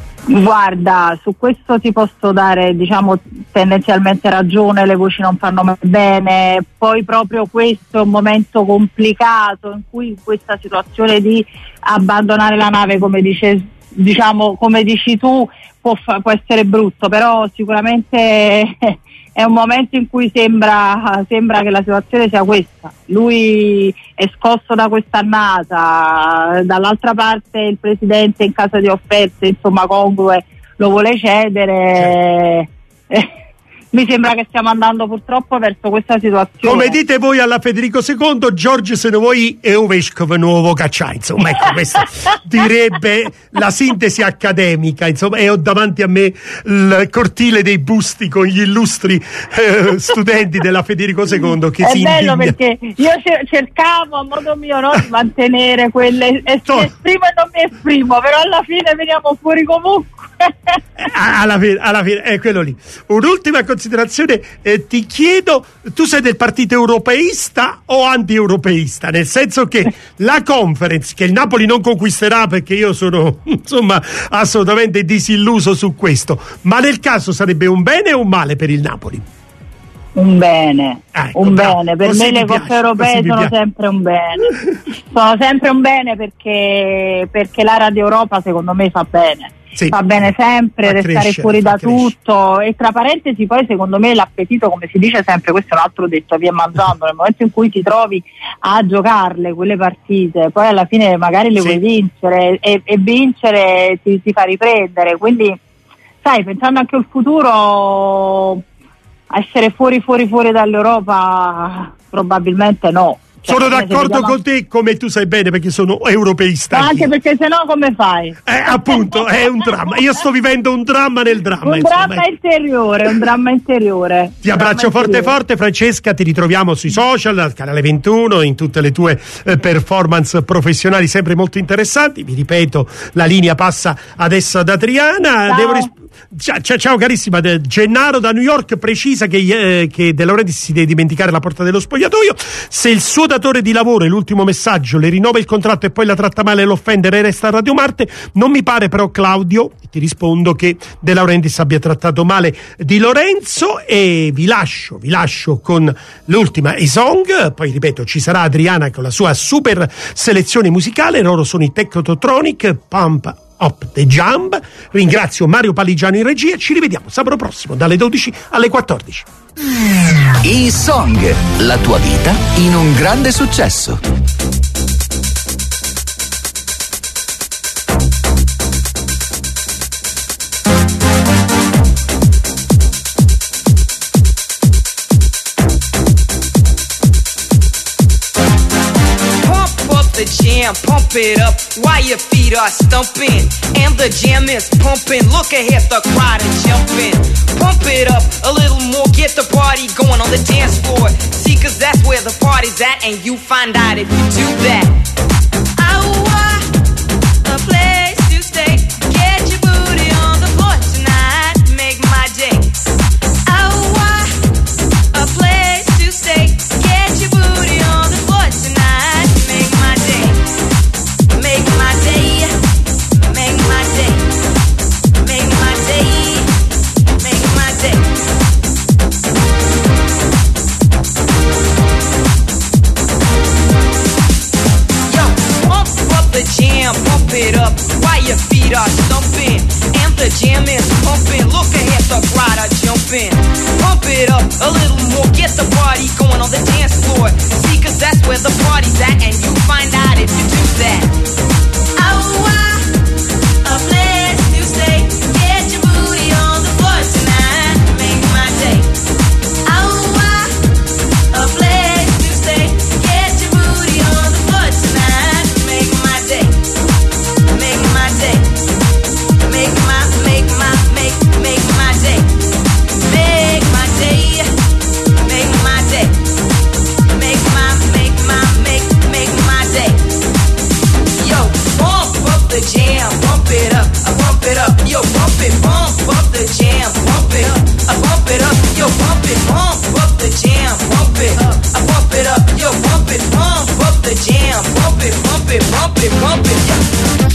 Guarda, su questo ti posso dare, diciamo, tendenzialmente ragione, le voci non fanno mai bene. Poi proprio questo è un momento complicato in cui questa situazione di abbandonare la nave, come dice, diciamo, come dici tu, può, fa- può essere brutto, però sicuramente è un momento in cui sembra, sembra che la situazione sia questa. Lui è scosso da quest'annata, dall'altra parte il presidente in caso di offerte, insomma, congrue, lo vuole cedere. Certo. Mi sembra che stiamo andando purtroppo verso questa situazione. Come dite voi alla Federico secondo, Giorgio se ne vuoi è un vescovo nuovo caccià, insomma, ecco, questa direbbe la sintesi accademica, insomma, e ho davanti a me il cortile dei busti con gli illustri eh, studenti della Federico secondo che è si bello indigna. Perché io cercavo a modo mio, no, di mantenere quelle, e mi esprimo e non mi esprimo, però alla fine veniamo fuori comunque. alla fine, alla fine è quello lì. Un'ultima considerazione, eh, ti chiedo, tu sei del partito europeista o anti-europeista? Nel senso che la Conference, che il Napoli non conquisterà perché io sono insomma assolutamente disilluso su questo, ma nel caso sarebbe un bene o un male per il Napoli? Un bene, ecco, un bravo. bene, per Così me le piace, coppe europee sono piace. sempre un bene, sono sempre un bene perché, perché la Radio Europa secondo me fa bene, sì. fa bene sempre, Fa restare crescere, fuori fa da crescere. tutto, e tra parentesi poi secondo me l'appetito, come si dice sempre, questo è un altro detto, via mangiando, nel momento in cui ti trovi a giocarle quelle partite, poi alla fine magari le Sì. vuoi vincere e, e vincere ti, ti fa riprendere, quindi sai, pensando anche al futuro, essere fuori fuori fuori dall'Europa probabilmente no. Cioè, Sono se d'accordo vediamo- con te, come tu sai bene, perché sono europeista. Ma anche anch'io. perché sennò come fai? Eh, appunto, è un dramma. Io sto vivendo un dramma nel dramma. Un insomma. dramma interiore, un dramma interiore. Ti abbraccio forte forte, Francesca, ti ritroviamo sui social, al canale ventuno, in tutte le tue eh, performance professionali sempre molto interessanti. Vi ripeto, la linea passa adesso ad Adriana. Ciao. Devo ris- ciao, ciao, ciao carissima, De- Gennaro da New York precisa che, eh, che De Laurentiis si deve dimenticare la porta dello spogliatoio. Se il suo datore di lavoro, è l'ultimo messaggio, le rinnova il contratto e poi la tratta male e l'offende e resta a Radio Marte, non mi pare però, Claudio, ti rispondo, che De Laurentiis abbia trattato male Di Lorenzo, e vi lascio, vi lascio con l'ultima song, poi ripeto ci sarà Adriana con la sua super selezione musicale. Loro sono i Technotronic, Pump Up the Jump. Ringrazio Mario Paligiano in regia, ci rivediamo sabato prossimo dalle dodici alle quattordici. E-Song, la tua vita in un grande successo. Pump up the jam, pump it up while your feet are stumping. And the jam is pumping, look ahead, the crowd is jumping. Pump it up a little more, get the party going on the dance floor. See, cause that's where the party's at, and you find out if you do that. Oh, uh, a place to stay, get your booty on the floor tonight, make my day. Oh, uh, a place to stay, get your booty on the floor tonight, make my day. Make my day, make my day, make my day, make my day. Yo, pump up the jam, pump it up while your feet are stumping. And the jam is pumping, look ahead, the crowd are jumping. Pump it up a little more, get the party going on the dance floor. See, cause that's where the party's at, and you find out if you do that. Oh, uh, a place to stay, get your booty on the floor tonight, make my day. Oh, uh, a place to stay, get your booty on the floor tonight, make my day. Make my day. Make my, make my, make, make my day. Make my day. Make my day. Make my, make my, make, make my day. Yo, pump up the jam, pump it up, I pump it up. Yo, pump it, pump up the jam, pump it up, I pump it up. Yo, pump it, pump up the jam, pump it up, I pump it up. Yo, pump it, pump up the jam, pump it, pump it, pump it, pump it, yeah.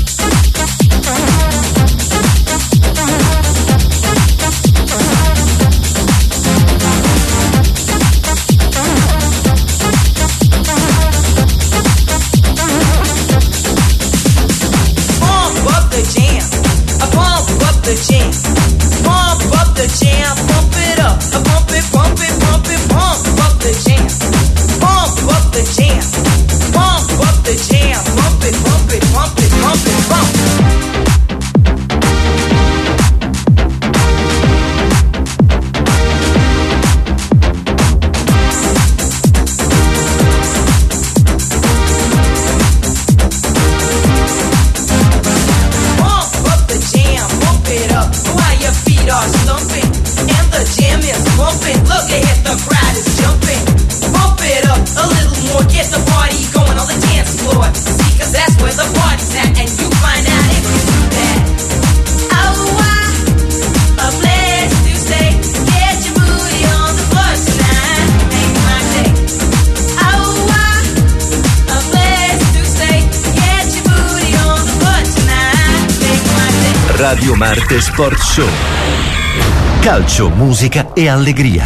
Pump up the jam, I pump up the jam, pump up the jam, pump it up, I pump it, pump it, pump it, pump up the jam, pump up the jam, pump up the jam, pump it, pump it, pump it, pump it, pump it. Pump up the jam, pump it up while your feet are stumping. And the jam is pumping, look ahead, the crowd is jumping. Pump it up a little more, get the party going on the dance floor. See, cause that's where the party's at, and you find out if you do that. Oh, I Radio Marte Sport Show. Calcio, musica e allegria.